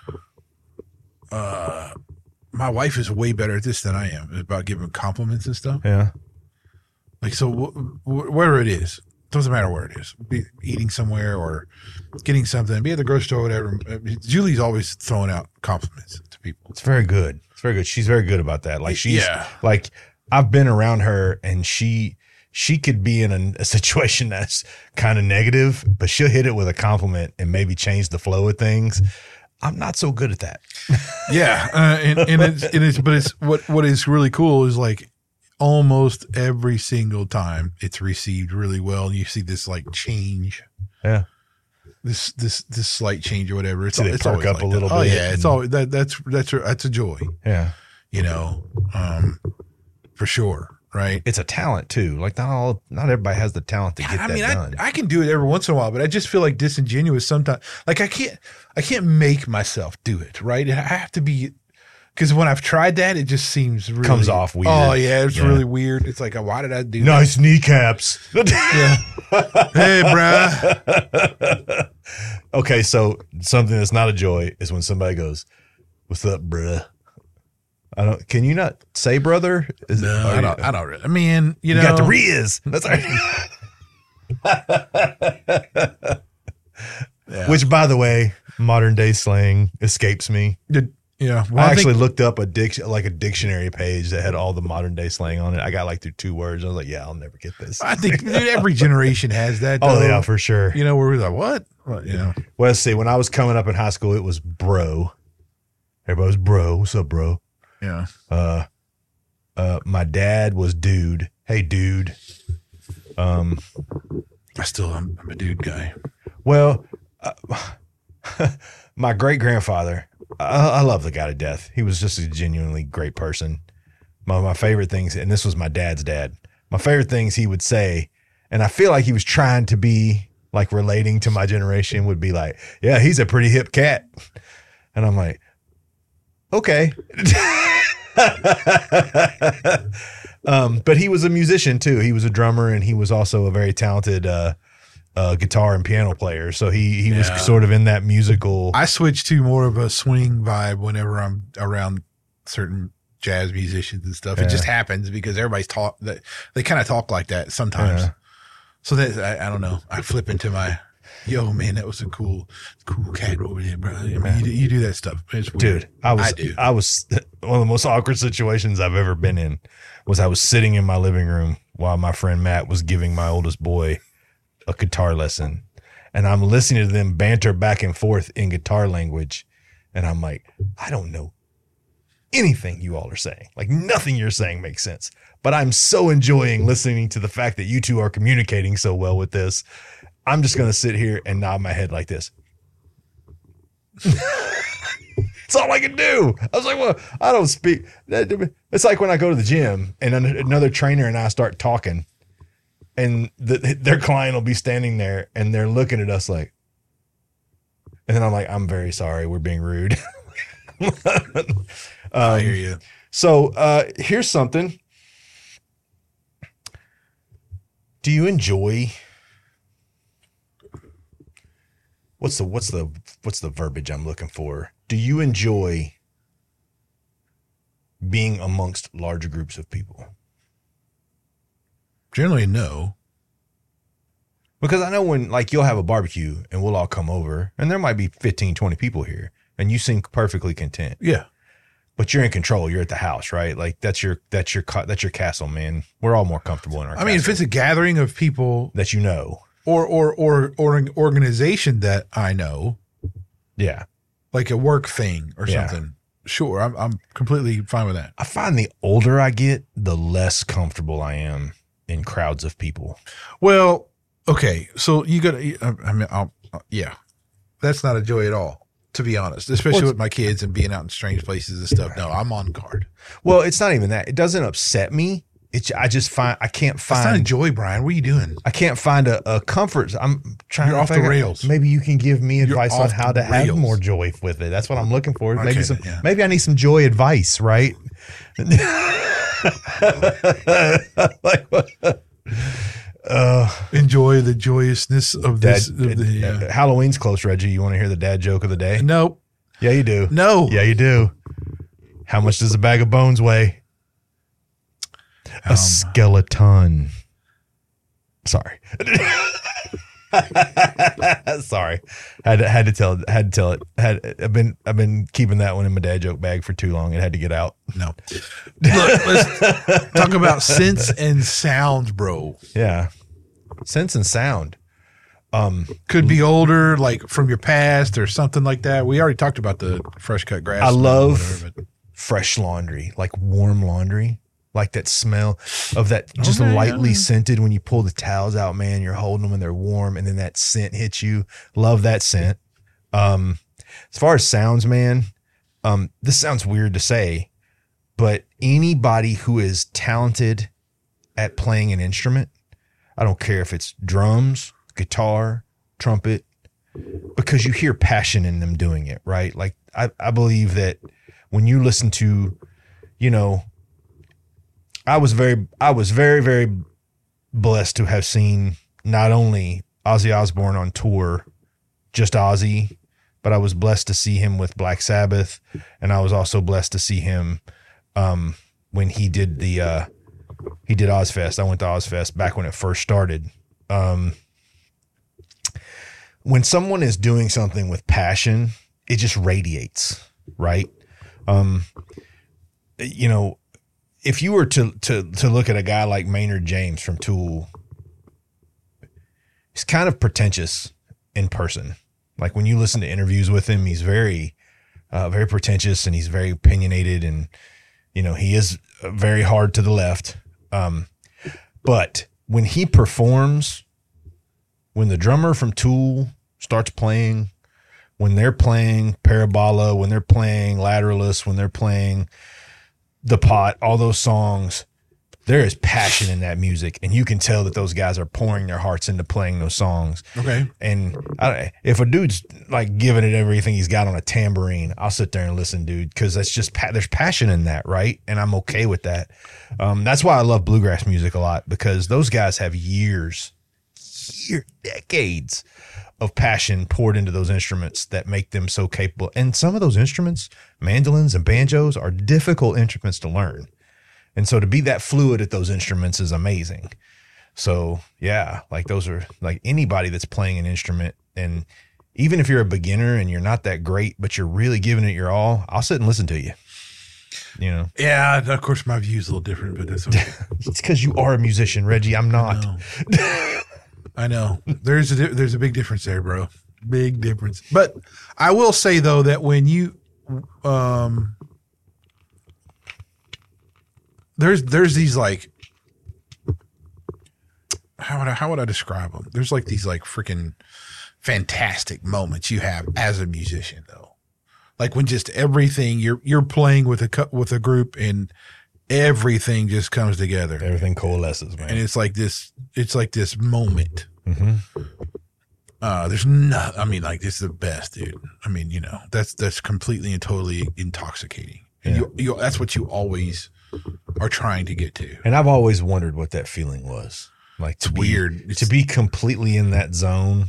uh, my wife is way better at this than I am about giving compliments and stuff. yeah. Like, so wh- wh- wherever it is, doesn't matter where it is, be eating somewhere or getting something, be at the grocery store, whatever. Julie's always throwing out compliments to people. It's very good. It's very good. She's very good about that. Like she's Yeah. like, I've been around her and she, she could be in a, a situation that's kind of negative, but she'll hit it with a compliment and maybe change the flow of things. I'm not so good at that. Yeah. Uh, and, and it's, it is, but it's what, what is really cool is like almost every single time it's received really well. You see this like change. Yeah. This, this, this slight change or whatever. It's, So they it's perk always up like a that. little Oh bit yeah. It's and- always that, that's, that's, a, that's a joy, Yeah. you know, um, for sure. Right. It's a talent too. Like not all, not everybody has the talent to get I that mean, done. I, I can do it every once in a while, but I just feel like disingenuous sometimes. Like I can't, I can't make myself do it. Right. I have to be, because when I've tried that, it just seems really, Comes off weird. Oh yeah, it's Yeah. really weird. It's like, why did I do Nice kneecaps. that? Hey, bruh. Okay. So something that's not a joy is when somebody goes, "What's up, bruh?" I don't, can you not say brother? Is No, are I you- don't. I don't really. I mean, you, You know, got the Riz. That's all right. Yeah. Which, by the way, modern day slang escapes me. Did- Yeah. Well, I, I actually think, looked up a dic- like a dictionary page that had all the modern day slang on it. I got like through two words. I was like, yeah, I'll never get this. I think dude, every generation has that. Oh though. yeah, for sure. You know, where we're like, what? What? You know, Well, let's see. When I was coming up in high school, it was bro. Everybody was bro. What's up, bro? yeah. Uh, uh, my dad was dude. Hey, dude. Um, I still, I'm, I'm a dude guy. well, uh, my great grandfather, I, I love the guy to death. He was just a genuinely great person. My, my favorite things, and this was my dad's dad, my favorite things he would say, and I feel like he was trying to be like relating to my generation, would be like, yeah, he's a pretty hip cat. And I'm like, okay. um, but he was a musician too. He was a drummer, and he was also a very talented uh, uh, guitar and piano player. So he he Yeah. was sort of in that musical. I switch to more of a swing vibe whenever I'm around certain jazz musicians and stuff. Yeah. It just happens because everybody's talk that they kind of talk like that sometimes. Yeah. So that I, I don't know. I flip into my, yo man, that was a cool, cool cat over there, bro. I mean, you, you do that stuff, it's weird. Dude, I was I do. I was one of the most awkward situations I've ever been in was I was sitting in my living room while my friend Matt was giving my oldest boy a guitar lesson, and I'm listening to them banter back and forth in guitar language, and I'm like, I don't know anything you all are saying. Like nothing you're saying makes sense. But I'm so enjoying listening to the fact that you two are communicating so well with this. I'm just going to sit here and nod my head like this. That's all I can do. I was like, well, I don't speak. It's like when I go to the gym and another trainer and I start talking, and the, their client will be standing there and they're looking at us like, and then I'm like, I'm very sorry. We're being rude. um, I hear you. So uh, here's something. Do you enjoy? What's the what's the what's the verbiage I'm looking for? Do you enjoy being amongst larger groups of people? Generally, no. Because I know when like you'll have a barbecue and we'll all come over and there might be fifteen, twenty people here and you seem perfectly content. Yeah. But you're in control. You're at the house, right? Like that's your that's your that's your castle, man. We're all more comfortable in our I mean, if castle it's a gathering of people that you know. or or or or an organization that I know, Yeah. like a work thing or Yeah. something, sure, I'm I'm completely fine with that. I find the older I get, the less comfortable I am in crowds of people. Well, okay, so you got to. I mean, I'll, yeah, that's not a joy at all, to be honest. Especially Well, with my kids and being out in strange places and stuff. No, I'm on guard. Well, it's not even that. It doesn't upset me. It's I just find I can't That's not a find joy, Brian. What are you doing? I can't find a, a comfort. I'm trying You're to off the figure- rails. Maybe you can give me advice on off how the to have rails. more joy with it. That's what I'm looking for. Maybe Okay, some. yeah. Maybe I need some joy advice, right? like what? Uh, Enjoy the joyousness of dad, this. Of the, uh, uh, Halloween's close, Reggie. You want to hear the dad joke of the day? nope. Yeah, you do. No. Yeah, you do. How much does a bag of bones weigh? A Um, skeleton. Sorry. Sorry. Had to, had to tell it. Had to tell it. Had I've been I've been keeping that one in my dad joke bag for too long. It had to get out. No. Look, let's talk about sense and sound, bro. Yeah. Sense and sound. Um, Could be older, like from your past or something like that. We already talked about the fresh cut grass. I smell, love whatever, but- fresh laundry, like warm laundry, like that smell of that just Okay, lightly yeah. scented when you pull the towels out, man, you're holding them and they're warm and then that scent hits you. Love that scent. Um, as far as sounds, man, um, this sounds weird to say, but anybody who is talented at playing an instrument, I don't care if it's drums, guitar, trumpet, because you hear passion in them doing it, right? Like I, I believe that when you listen to, you know, I was very, I was very, very blessed to have seen not only Ozzy Osbourne on tour, just Ozzy, but I was blessed to see him with Black Sabbath. And I was also blessed to see him um, when he did the, uh, he did Ozfest. I went to Ozfest back when it first started. Um, when someone is doing something with passion, it just radiates, right? Um, you know, if you were to to to look at a guy like Maynard James from Tool, he's kind of pretentious in person. Like when you listen to interviews with him, he's very, uh, very pretentious and he's very opinionated, and you know he is very hard to the left. Um, but when he performs, when the drummer from Tool starts playing, when they're playing Parabola, when they're playing Lateralus, when they're playing The Pot, all those songs, there is passion in that music, and you can tell that those guys are pouring their hearts into playing those songs. Okay. And I, if a dude's like giving it everything he's got on a tambourine, I'll sit there and listen, dude, because that's just there's passion in that, right? And I'm okay with that. Um, that's why I love bluegrass music a lot, because those guys have years, years, decades of passion poured into those instruments that make them so capable. And some of those instruments, mandolins and banjos, are difficult instruments to learn. And so to be that fluid at those instruments is amazing. So yeah, like those are like anybody that's playing an instrument, and even if you're a beginner and you're not that great, but you're really giving it your all, I'll sit and listen to you. You know? Yeah, of course my view is a little different, but that's okay. It's because you are a musician, Reggie. I'm not. I know. I know. There's a there's a big difference there, bro. Big difference. But I will say though that when you um there's there's these like how would I how would I describe them? There's like these like freaking fantastic moments you have as a musician though. Like when just everything you're you're playing with a with a group and everything just comes together. Everything coalesces, man. And it's like this, it's like this moment. Mm-hmm. Uh, there's no, I mean, like this is the best, dude. I mean, you know, that's, that's completely and totally intoxicating. And Yeah. you, you, that's what you always are trying to get to. And I've always wondered what that feeling was. Like to It's be, weird. It's- to be completely in that zone.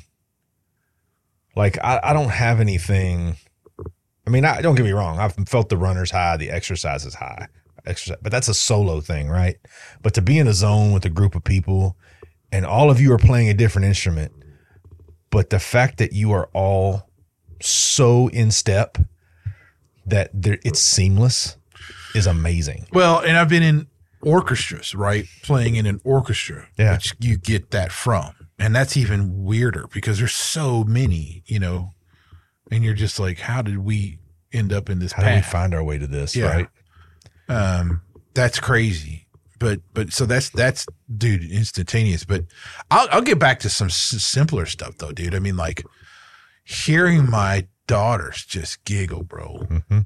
Like I, I don't have anything. I mean, I, don't get me wrong. I've felt the runner's high, the exercise is high. Exercise, but that's a solo thing, right? But to be in a zone with a group of people and all of you are playing a different instrument, but the fact that you are all so in step that there, it's seamless is amazing. Well, and I've been in orchestras, right? Playing in an orchestra, Yeah. which you get that from. And that's even weirder because there's so many, you know, and you're just like, how did we end up in this How do we path? find our way to this, Yeah. right? Um, that's crazy. But, but so that's, that's dude, instantaneous. But I'll, I'll get back to some s- simpler stuff though, dude. I mean, like hearing my daughters just giggle, bro, Mm-hmm.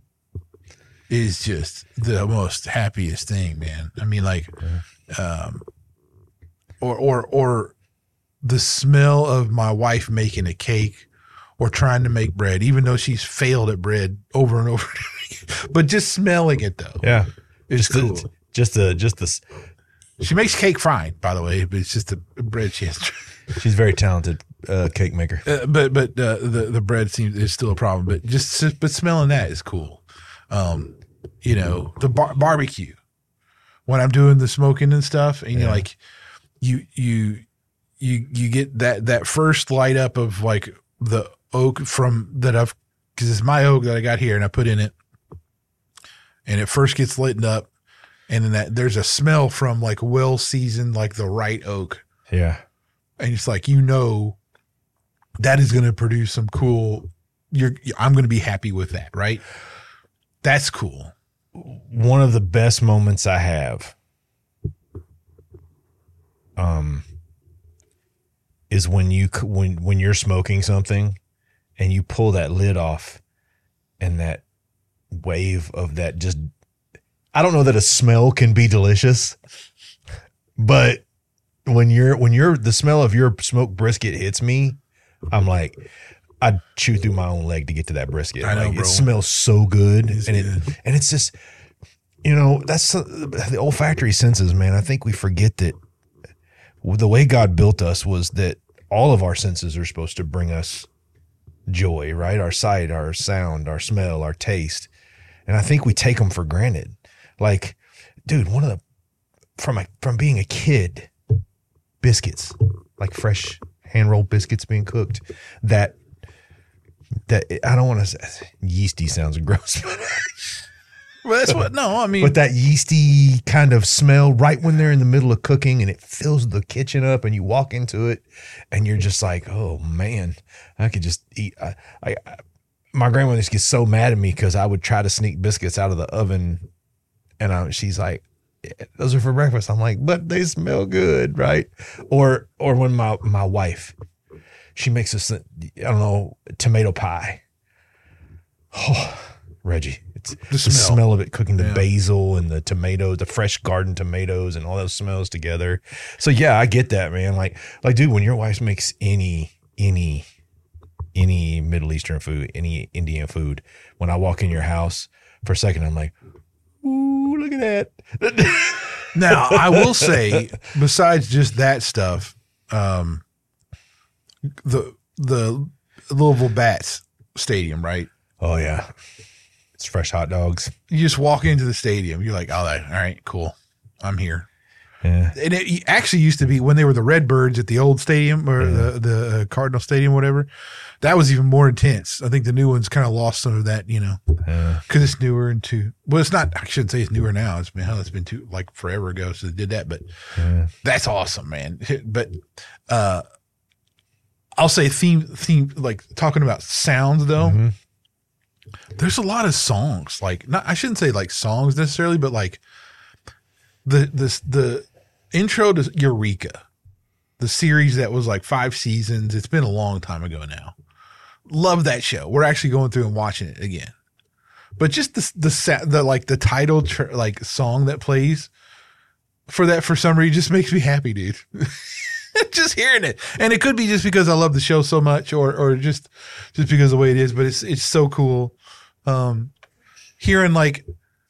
is just the most happiest thing, man. I mean, like, um, or, or, or the smell of my wife making a cake or trying to make bread, even though she's failed at bread over and over, but just smelling it though. Yeah. It's Just cool. the, just the, just the, She makes cake fine, by the way, but it's just the bread she has. To, she's a very talented uh, cake maker. uh, but but uh, the the bread seems is still a problem. But just but smelling that is cool. Um, you know, the bar- barbecue when I'm doing the smoking and stuff, and Yeah. you're like, you you you you get that that first light up of like the oak from that I've because it's my oak that I got here and I put in it, and it first gets lit up. And then that there's a smell from like well seasoned, like the right oak. Yeah. And it's like, you know, that is going to produce some cool, you're, I'm going to be happy with that. Right. That's cool. One of the best moments I have um, is when you, c- when, when you're smoking something and you pull that lid off and that wave of that just, I don't know that a smell can be delicious, but when you're, when you're, the smell of your smoked brisket hits me, I'm like, I'd chew through my own leg to get to that brisket. I know, like, bro. it smells so good. It's and it, good. and it's just, you know, that's uh, the olfactory senses, man. I think we forget that the way God built us was that all of our senses are supposed to bring us joy, right? Our sight, our sound, our smell, our taste. And I think we take them for granted. Like, dude, one of the, from a, from being a kid, biscuits, like fresh hand rolled biscuits being cooked, that, that I don't want to say yeasty sounds gross, but Well, that's what. No, I mean, But that yeasty kind of smell right when they're in the middle of cooking and it fills the kitchen up and you walk into it and you're just like, oh man, I could just eat. I, I, I my grandmother used to get so mad at me because I would try to sneak biscuits out of the oven and I, she's like, yeah, those are for breakfast. I'm like, but they smell good, right? Or or when my, my wife, she makes us, I don't know, tomato pie. Oh, Reggie. It's The the smell. smell, of it cooking the Yeah. basil and the tomatoes, the fresh garden tomatoes and all those smells together. So yeah, I get that, man. Like, like, dude, when your wife makes any, any, any Middle Eastern food, any Indian food, when I walk in your house for a second, I'm like, ooh, look at that. now I will say, besides just that stuff, um, the the Louisville Bats Stadium, right? Oh yeah. It's fresh hot dogs. You just walk into the stadium. You're like, oh, all right, cool. I'm here. Yeah. And it actually used to be when they were the Redbirds at the old stadium or Yeah. the, the uh, Cardinal Stadium, whatever. That was even more intense. I think the new one's kind of lost some of that, you know, Yeah. because it's newer and too. Well, it's not. I shouldn't say it's newer now. It's been hell. It's been too like forever ago. So they did that, but Yeah. that's awesome, man. But uh, I'll say theme theme like talking about sounds though. Mhm. There's a lot of songs. Like not. I shouldn't say like songs necessarily, but like the this the intro to Eureka, the series that was like five seasons. It's been a long time ago now. Love that show. We're actually going through and watching it again. But just the the sa- the like the title tr- like song that plays for that for some reason just makes me happy, dude. Just hearing it, and it could be just because I love the show so much, or or just just because of the way it is. But it's it's so cool. Um, hearing like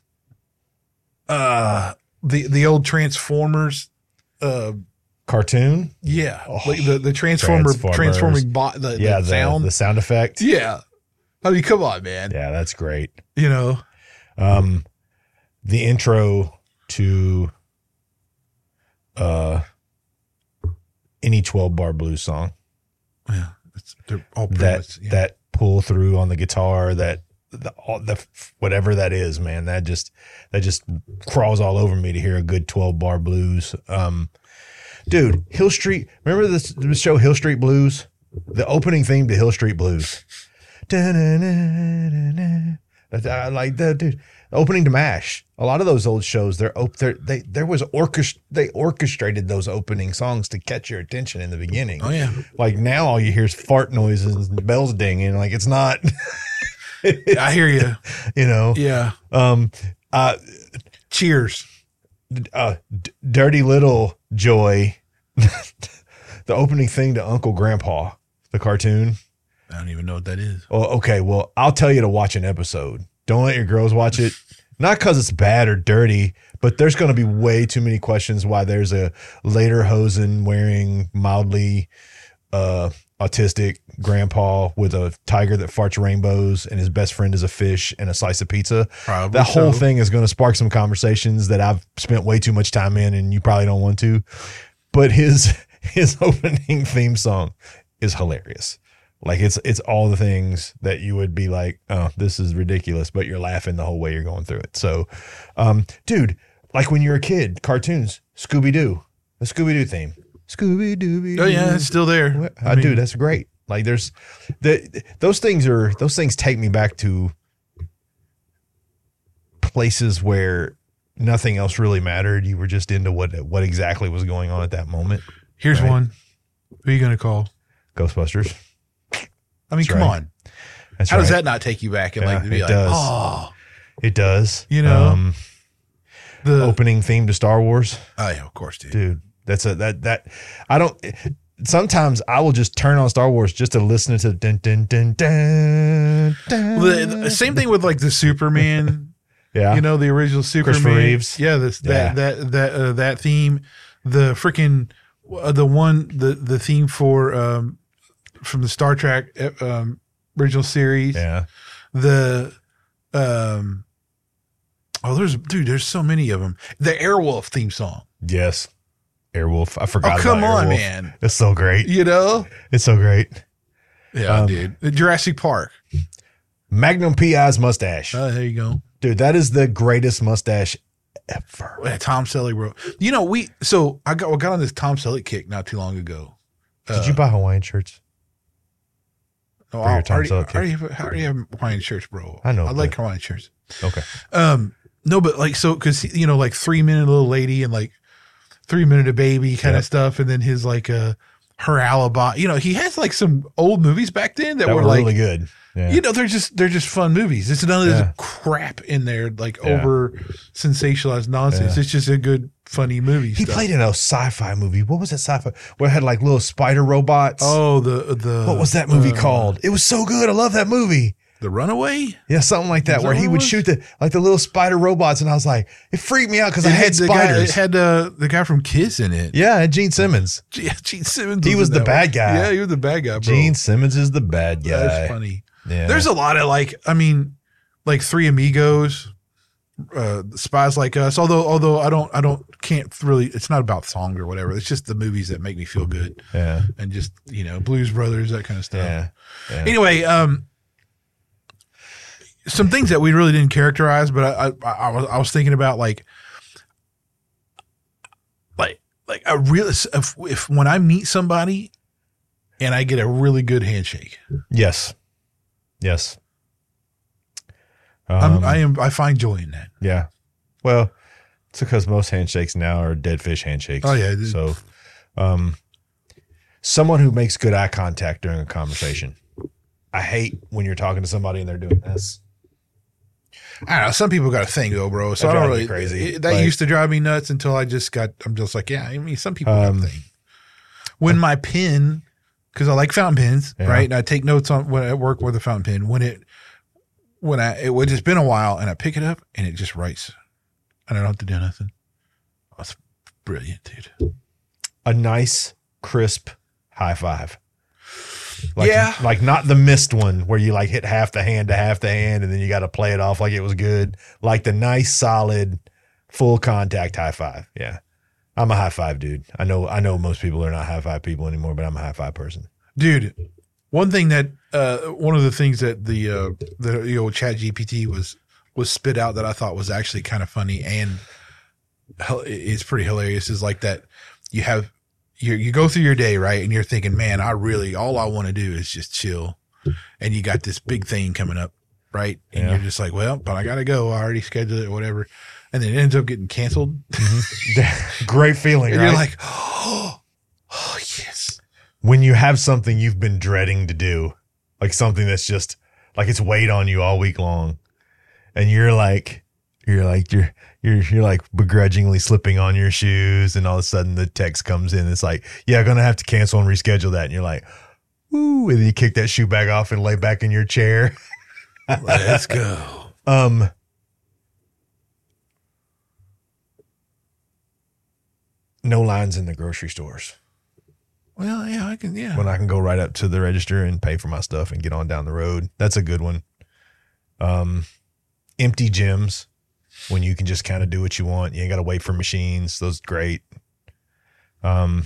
uh the the old Transformers. Uh, Cartoon. yeah, Oh, like the the Transformer Transformers. transforming bot the, Yeah. the The sound. the sound effect. Yeah, I mean, come on, man. Yeah. That's great. You know, Um, the intro to uh any twelve bar blues song, yeah, it's, they're all pretty that much, yeah. that pull through on the guitar, that the, all the whatever that is, man, that just that just crawls all over me to hear a good twelve bar blues. Um, dude, Hill Street. Remember this, this show Hill Street Blues? The opening theme to Hill Street Blues. Da-na-na-na-na. That's- I like that, dude. Opening to MASH. A lot of those old shows, they're op- they're, they there was orchest they orchestrated those opening songs to catch your attention in the beginning. Oh yeah, Like now, all you hear is fart noises and bells dinging. Like it's not, I hear you. you know. Yeah, Um. Uh. cheers. uh D- Dirty Little Joy. The opening thing to Uncle Grandpa, the cartoon. I don't even know what that is. Oh, okay. Well, I'll tell you to watch an episode. Don't let your girls watch it. Not because it's bad or dirty, but there's going to be way too many questions why there's a later hosen wearing mildly uh, autistic grandpa with a tiger that farts rainbows and his best friend is a fish and a slice of pizza. Probably That whole so. thing is going to spark some conversations that I've spent way too much time in and you probably don't want to. But his his opening theme song is hilarious. Like it's it's all the things that you would be like, oh, this is ridiculous, but you're laughing the whole way you're going through it. So, um, dude, like when you're a kid, cartoons, Scooby Doo, the Scooby Doo theme, Scooby Doo. Oh yeah, it's still there. I, do. That's great. Like there's the those things are those things take me back to places where nothing else really mattered. You were just into what what exactly was going on at that moment. Here's Right. one. Who are you gonna call? Ghostbusters. I mean, That's come right. on. That's How does right. that not take you back and Yeah, like to be it like, does. oh, It does. You know? um, the opening theme to Star Wars, oh yeah, of course, dude. dude. That's a that that I don't. Sometimes I will just turn on Star Wars just to listen to dun dun dun dun. dun. The, the same thing with like the Superman. Yeah, You know, the original Superman. Christopher Reeves. Yeah, this Yeah. that that that uh, that theme, the freaking uh, the one the the theme for um from the Star Trek uh, um original series. yeah. The um oh, there's dude, there's so many of them. The Airwolf theme song. Yes, Airwolf. I forgot. Oh, come about on, Airwolf. man. It's so great. You know? It's so great. Yeah, Um, dude. Jurassic Park. Magnum P I's mustache. Oh, there you go. Dude, that is the greatest mustache ever. Yeah, Tom Selleck wrote. You know, we so I got I got on this Tom Selleck kick not too long ago. Did Uh, you buy Hawaiian shirts? No, for your I Tom already, Selleck I already, have, I already have Hawaiian shirts, bro. I know, I like but- Hawaiian shirts. Okay. Um, no, but like so because you know, like Three Minute Little Lady and like Three Minute a Baby kind Yep. of stuff, and then his like uh Her Alibi. You know, he has like some old movies back then that, That were, were like really good. Yeah. you know, they're just they're just fun movies. It's none of this Yeah. crap in there, like Yeah. over sensationalized nonsense. Yeah. It's just a good, funny movie. He stuff. played in a sci-fi movie. What was that sci-fi? Where it had like little spider robots. Oh, the the What was that movie uh, called? It was so good. I love that movie. The Runaway. Yeah, something like that, Is that where what he it would was? shoot the like the little spider robots, and I was like, it freaked me out because I It had the guy, spiders. it had uh, the guy from Kiss in it. yeah, and Gene Simmons. Yeah, Gene Simmons. He was in the that bad one. guy. Yeah, he was the bad guy, bro. Gene Simmons is the bad guy. That's funny. Yeah. There's a lot of like, I mean, like Three Amigos, uh, Spies Like Us. Although, although I don't, I don't, can't really. It's not about songs or whatever. It's just the movies that make me feel good, yeah, and just you know, Blues Brothers, that kind of stuff. yeah, yeah. Anyway, um, some things that we really didn't characterize, but I, I, I was, I was thinking about like, like, like a real if, if when I meet somebody and I get a really good handshake, Yes, yes. I'm, Um, I am, I find joy in that. Yeah. Well, it's because most handshakes now are dead fish handshakes. Oh, yeah. So, um, someone who makes good eye contact during a conversation. I hate when you're talking to somebody and they're doing this. I don't know. Some people got a thing though, bro. So That I don't drives me really crazy. it- that Like- used to drive me nuts until I just got. I'm just like, yeah. I mean, some people Um, got a thing. When my pen, because I like fountain pens, Yeah. right? And I take notes on when I work with a fountain pen. When it, when I, it would just been a while, and I pick it up and it just writes, and I don't have to do nothing. That's brilliant, dude. A nice, crisp high five. Like, Yeah. Like not the missed one where you like hit half the hand to half the hand and then you got to play it off like it was good. Like the nice, solid, full contact high five. Yeah. I'm a high five dude. I know, I know most people are not high five people anymore, but I'm a high five person. Dude, one thing that uh, one of the things that the uh, the, the old Chat G P T was was spit out that I thought was actually kind of funny and hel- it's pretty hilarious is like that you have you you go through your day, right, and you're thinking, man, I really all I want to do is just chill, and you got this big thing coming up, right, and Yeah. you're just like, well, but I gotta go, I already scheduled it or whatever, and then it ends up getting canceled, Great feeling, and right? you're like, oh, oh yes. When you have something you've been dreading to do, like something that's just like it's weighed on you all week long, and you're like, you're like, you're, you're, you're like begrudgingly slipping on your shoes, and all of a sudden the text comes in. It's like, yeah, I'm gonna have to cancel and reschedule that, and you're like, woo, and then you kick that shoe back off and lay back in your chair. Let's go. Um, no lines in the grocery stores. Well, yeah, I can, yeah. When I can go right up to the register and pay for my stuff and get on down the road. That's a good one. Um, empty gyms when you can just kind of do what you want. You ain't got to wait for machines. Those are great. Um,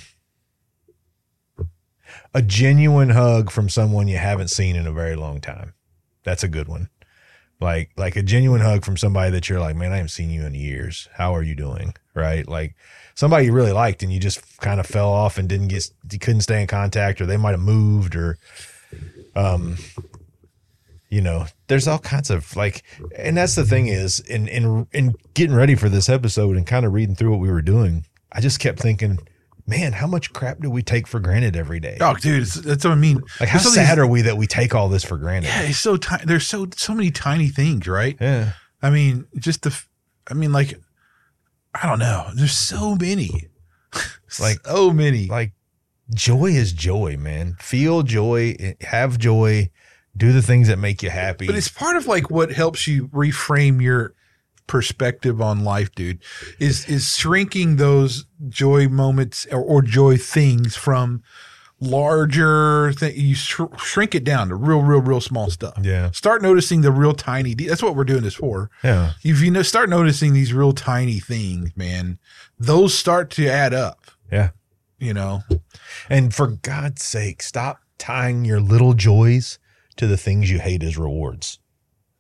a genuine hug from someone you haven't seen in a very long time. That's a good one. Like, like a genuine hug from somebody that you're like, man, I haven't seen you in years. How are you doing? Right? Like somebody you really liked and you just kind of fell off and didn't get, you couldn't stay in contact, or they might have moved, or, um, you know, there's all kinds of like, and that's the thing is in, in, in getting ready for this episode and kind of reading through what we were doing, I just kept thinking, man, how much crap do we take for granted every day? Oh, dude, it's, that's what I mean. Like, how There's all sad these- are we that we take all this for granted? Yeah, it's so tiny. There's so so many tiny things, right? Yeah. I mean, just the. f- I mean, like, I don't know. There's so many, Like- so many. Like, joy is joy, man. Feel joy, have joy, do the things that make you happy. But it's part of like what helps you reframe your perspective on life, dude. Is is shrinking those joy moments or, or joy things from larger thing. You sh- shrink it down to real, real, real small stuff. Yeah. Start noticing the real tiny. That's what we're doing this for. Yeah. If you know, start noticing these real tiny things, man, those start to add up. Yeah. You know, And for God's sake, stop tying your little joys to the things you hate as rewards.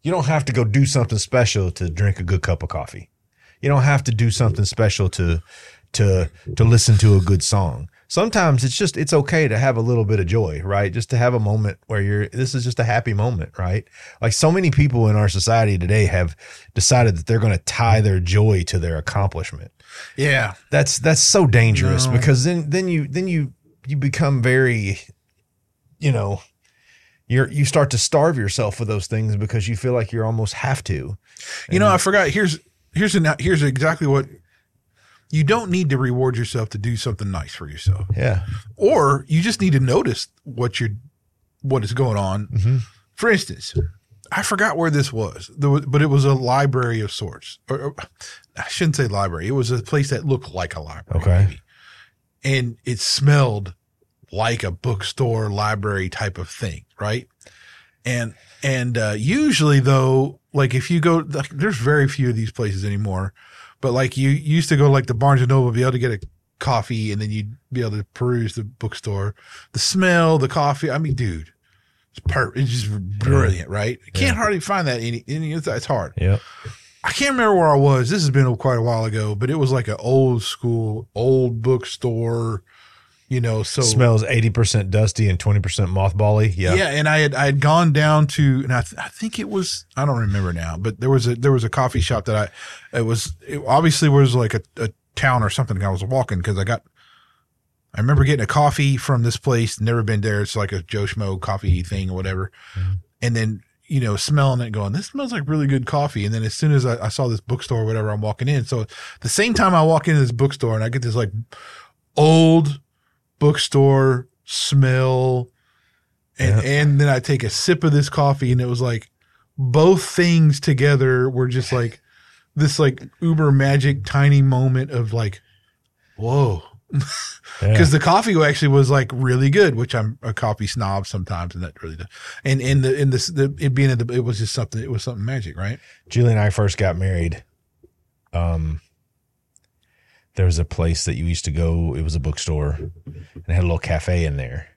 You don't have to go do something special to drink a good cup of coffee. You don't have to do something special to to to listen to a good song. Sometimes it's just it's okay to have a little bit of joy, right? Just to have a moment where you're this is just a happy moment, right? Like so many people in our society today have decided that they're going to tie their joy to their accomplishment. Yeah. That's that's so dangerous No. because then then you then you you become very, you know, you're you start to starve yourself for those things because you feel like you almost have to. You know, I forgot. Here's here's an, here's exactly what you don't need to reward yourself to do something nice for yourself, Yeah. or you just need to notice what you're what is going on. Mm-hmm. For instance, I forgot where this was, there was, but it was a library of sorts. Or, or I shouldn't say library. It was a place that looked like a library, Okay. maybe. And it smelled like a bookstore, library type of thing, right? And and uh, usually though, like if you go, like, there's very few of these places anymore. But like you used to go like the Barnes and Noble, be able to get a coffee, and then you'd be able to peruse the bookstore. The smell, the coffee. I mean, dude, it's per- It's just brilliant, right? You can't Yeah. hardly find that any. any it's, it's hard. Yep. I can't remember where I was. This has been quite a while ago, but it was like an old school, old bookstore. You know, so Smells eighty percent dusty and twenty percent mothbally. Yeah. Yeah, and I had I had gone down to, and I, th- I think it was, I don't remember now, but there was a there was a coffee shop that I it was it obviously was like a, a town or something. I was walking because I got I remember getting a coffee from this place. Never been there. It's like a Joe Schmo coffee thing or whatever, Mm-hmm. and then you know smelling it, going, this smells like really good coffee. And then as soon as I, I saw this bookstore or whatever, I'm walking in. So the same time I walk into this bookstore and I get this like old bookstore smell, and Yeah. and then I take a sip of this coffee, and it was like both things together were just like this like uber magic tiny moment of like, whoa, because Yeah. the coffee actually was like really good, which I'm a coffee snob sometimes, and that really does. And in the in this the, it being in the, it was just something, it was something magic, right? Julie and I first got married. Um, there was a place that you used to go. It was a bookstore, and it had a little cafe in there.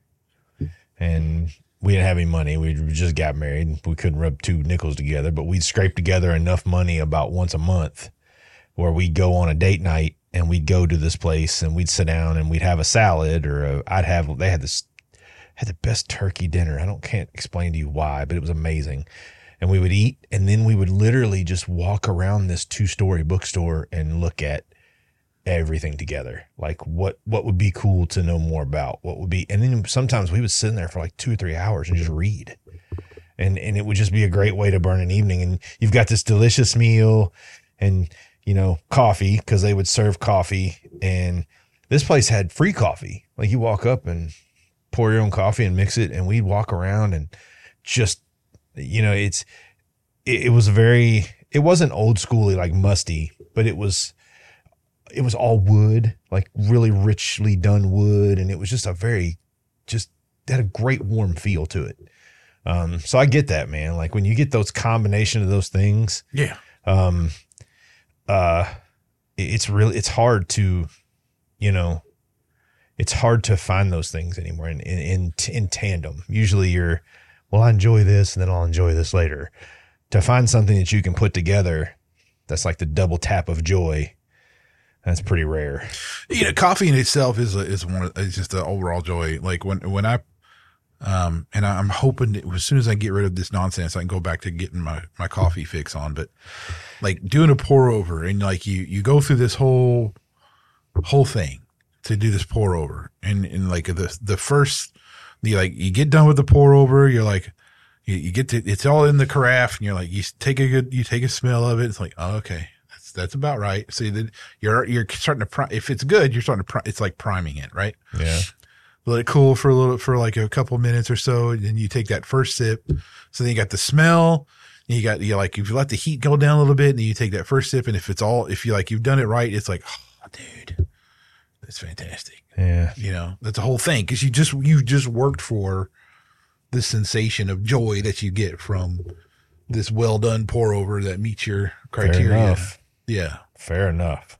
And we didn't have any money. We just got married. We couldn't rub two nickels together, but we'd scrape together enough money about once a month where we'd go on a date night and we'd go to this place and we'd sit down and we'd have a salad or a, I'd have, they had this, had the best turkey dinner. I don't, can't explain to you why, but it was amazing. And we would eat, and then we would literally just walk around this two-story bookstore and look at everything together. Like what what would be cool to know more about? What would be, and then sometimes we would sit in there for like two or three hours and just read. And and it would just be a great way to burn an evening. And you've got this delicious meal and, you know, coffee, because they would serve coffee. And this place had free coffee. Like you walk up and pour your own coffee and mix it, and we'd walk around and just, you know, it's, it, it was very, it wasn't old schooly, like musty, but it was, it was all wood, like really richly done wood. And it was just a very, just had a great warm feel to it. Um, so I get that, man. Like when you get those combination of those things, Yeah. um, uh, it- it's really, it's hard to, you know, it's hard to find those things anymore in, in, in, in tandem. Usually you're, well, I enjoy this and then I'll enjoy this later. To find something that you can put together that's like the double tap of joy, that's pretty rare. You know, coffee in itself is a, is one of, it's just an overall joy. Like when, when I, um, and I'm hoping that as soon as I get rid of this nonsense, I can go back to getting my, my coffee fix on, but like doing a pour over, and like you, you go through this whole, whole thing to do this pour over. And, and like the, the first, you like, you get done with the pour over, you're like, you, you get to, it's all in the carafe, and you're like, you take a good, you take a smell of it. It's like, oh, okay. That's, that's about right. So then you're, you're starting to, pri- if it's good, you're starting to, pri- it's like priming it, right? Yeah. Let it cool for a little, for like a couple minutes or so. And then you take that first sip. So then you got the smell. And you got, you like, if you let the heat go down a little bit, and then you take that first sip. And if it's all, if you like, you've done it right, it's like, oh, dude, that's fantastic. Yeah. You know, that's the whole thing. Cause you just, you just worked for the sensation of joy that you get from this well done pour over that meets your criteria. Fair enough. Yeah. Fair enough.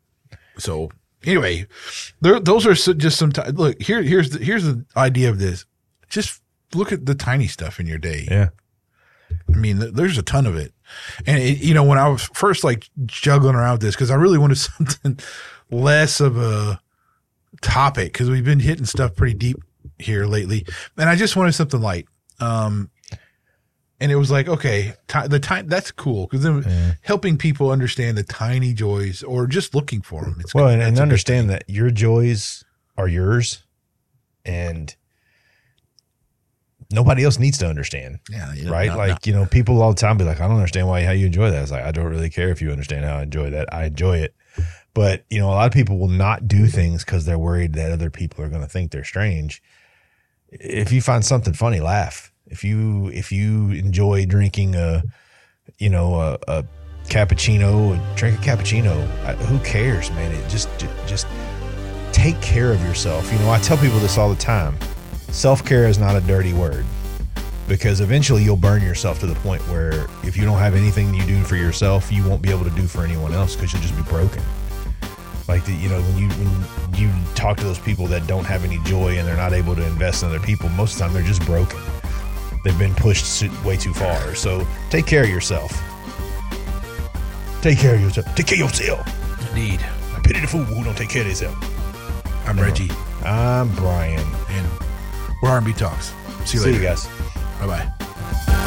So anyway, there, those are so, just some time. Look, here, here's the, here's the idea of this. Just look at the tiny stuff in your day. Yeah. I mean, th- there's a ton of it. And, it, you know, when I was first like juggling around with this, because I really wanted something less of a topic, because we've been hitting stuff pretty deep here lately. And I just wanted something light. Um, and it was like, okay, t- the time that's cool, because then Yeah. helping people understand the tiny joys or just looking for them. It's Well, and, that's and a big understand that your joys are yours, and nobody else needs to understand. thing. Yeah, yeah, Right? no, like, you know, people all the time be like, I don't understand why, how you enjoy that. It's like, I don't really care if you understand how I enjoy that. I enjoy it. But, you know, a lot of people will not do things because they're worried that other people are going to think they're strange. If you find something funny, laugh. If you, if you enjoy drinking a, you know, a, a cappuccino, drink a cappuccino. I, who cares, man? It just, just take care of yourself. You know, I tell people this all the time. Self-care is not a dirty word, because eventually you'll burn yourself to the point where if you don't have anything you do for yourself, you won't be able to do for anyone else, because you'll just be broken. Like, the, you know, when you when you talk to those people that don't have any joy and they're not able to invest in other people, most of the time they're just broken. They've been pushed way too far. So take care of yourself. Take care of yourself. Take care of yourself. Indeed. I pity the fool who don't take care of himself. I'm Reggie, I'm Brian. and we're R and B Talks. See you See later. you guys. Bye bye.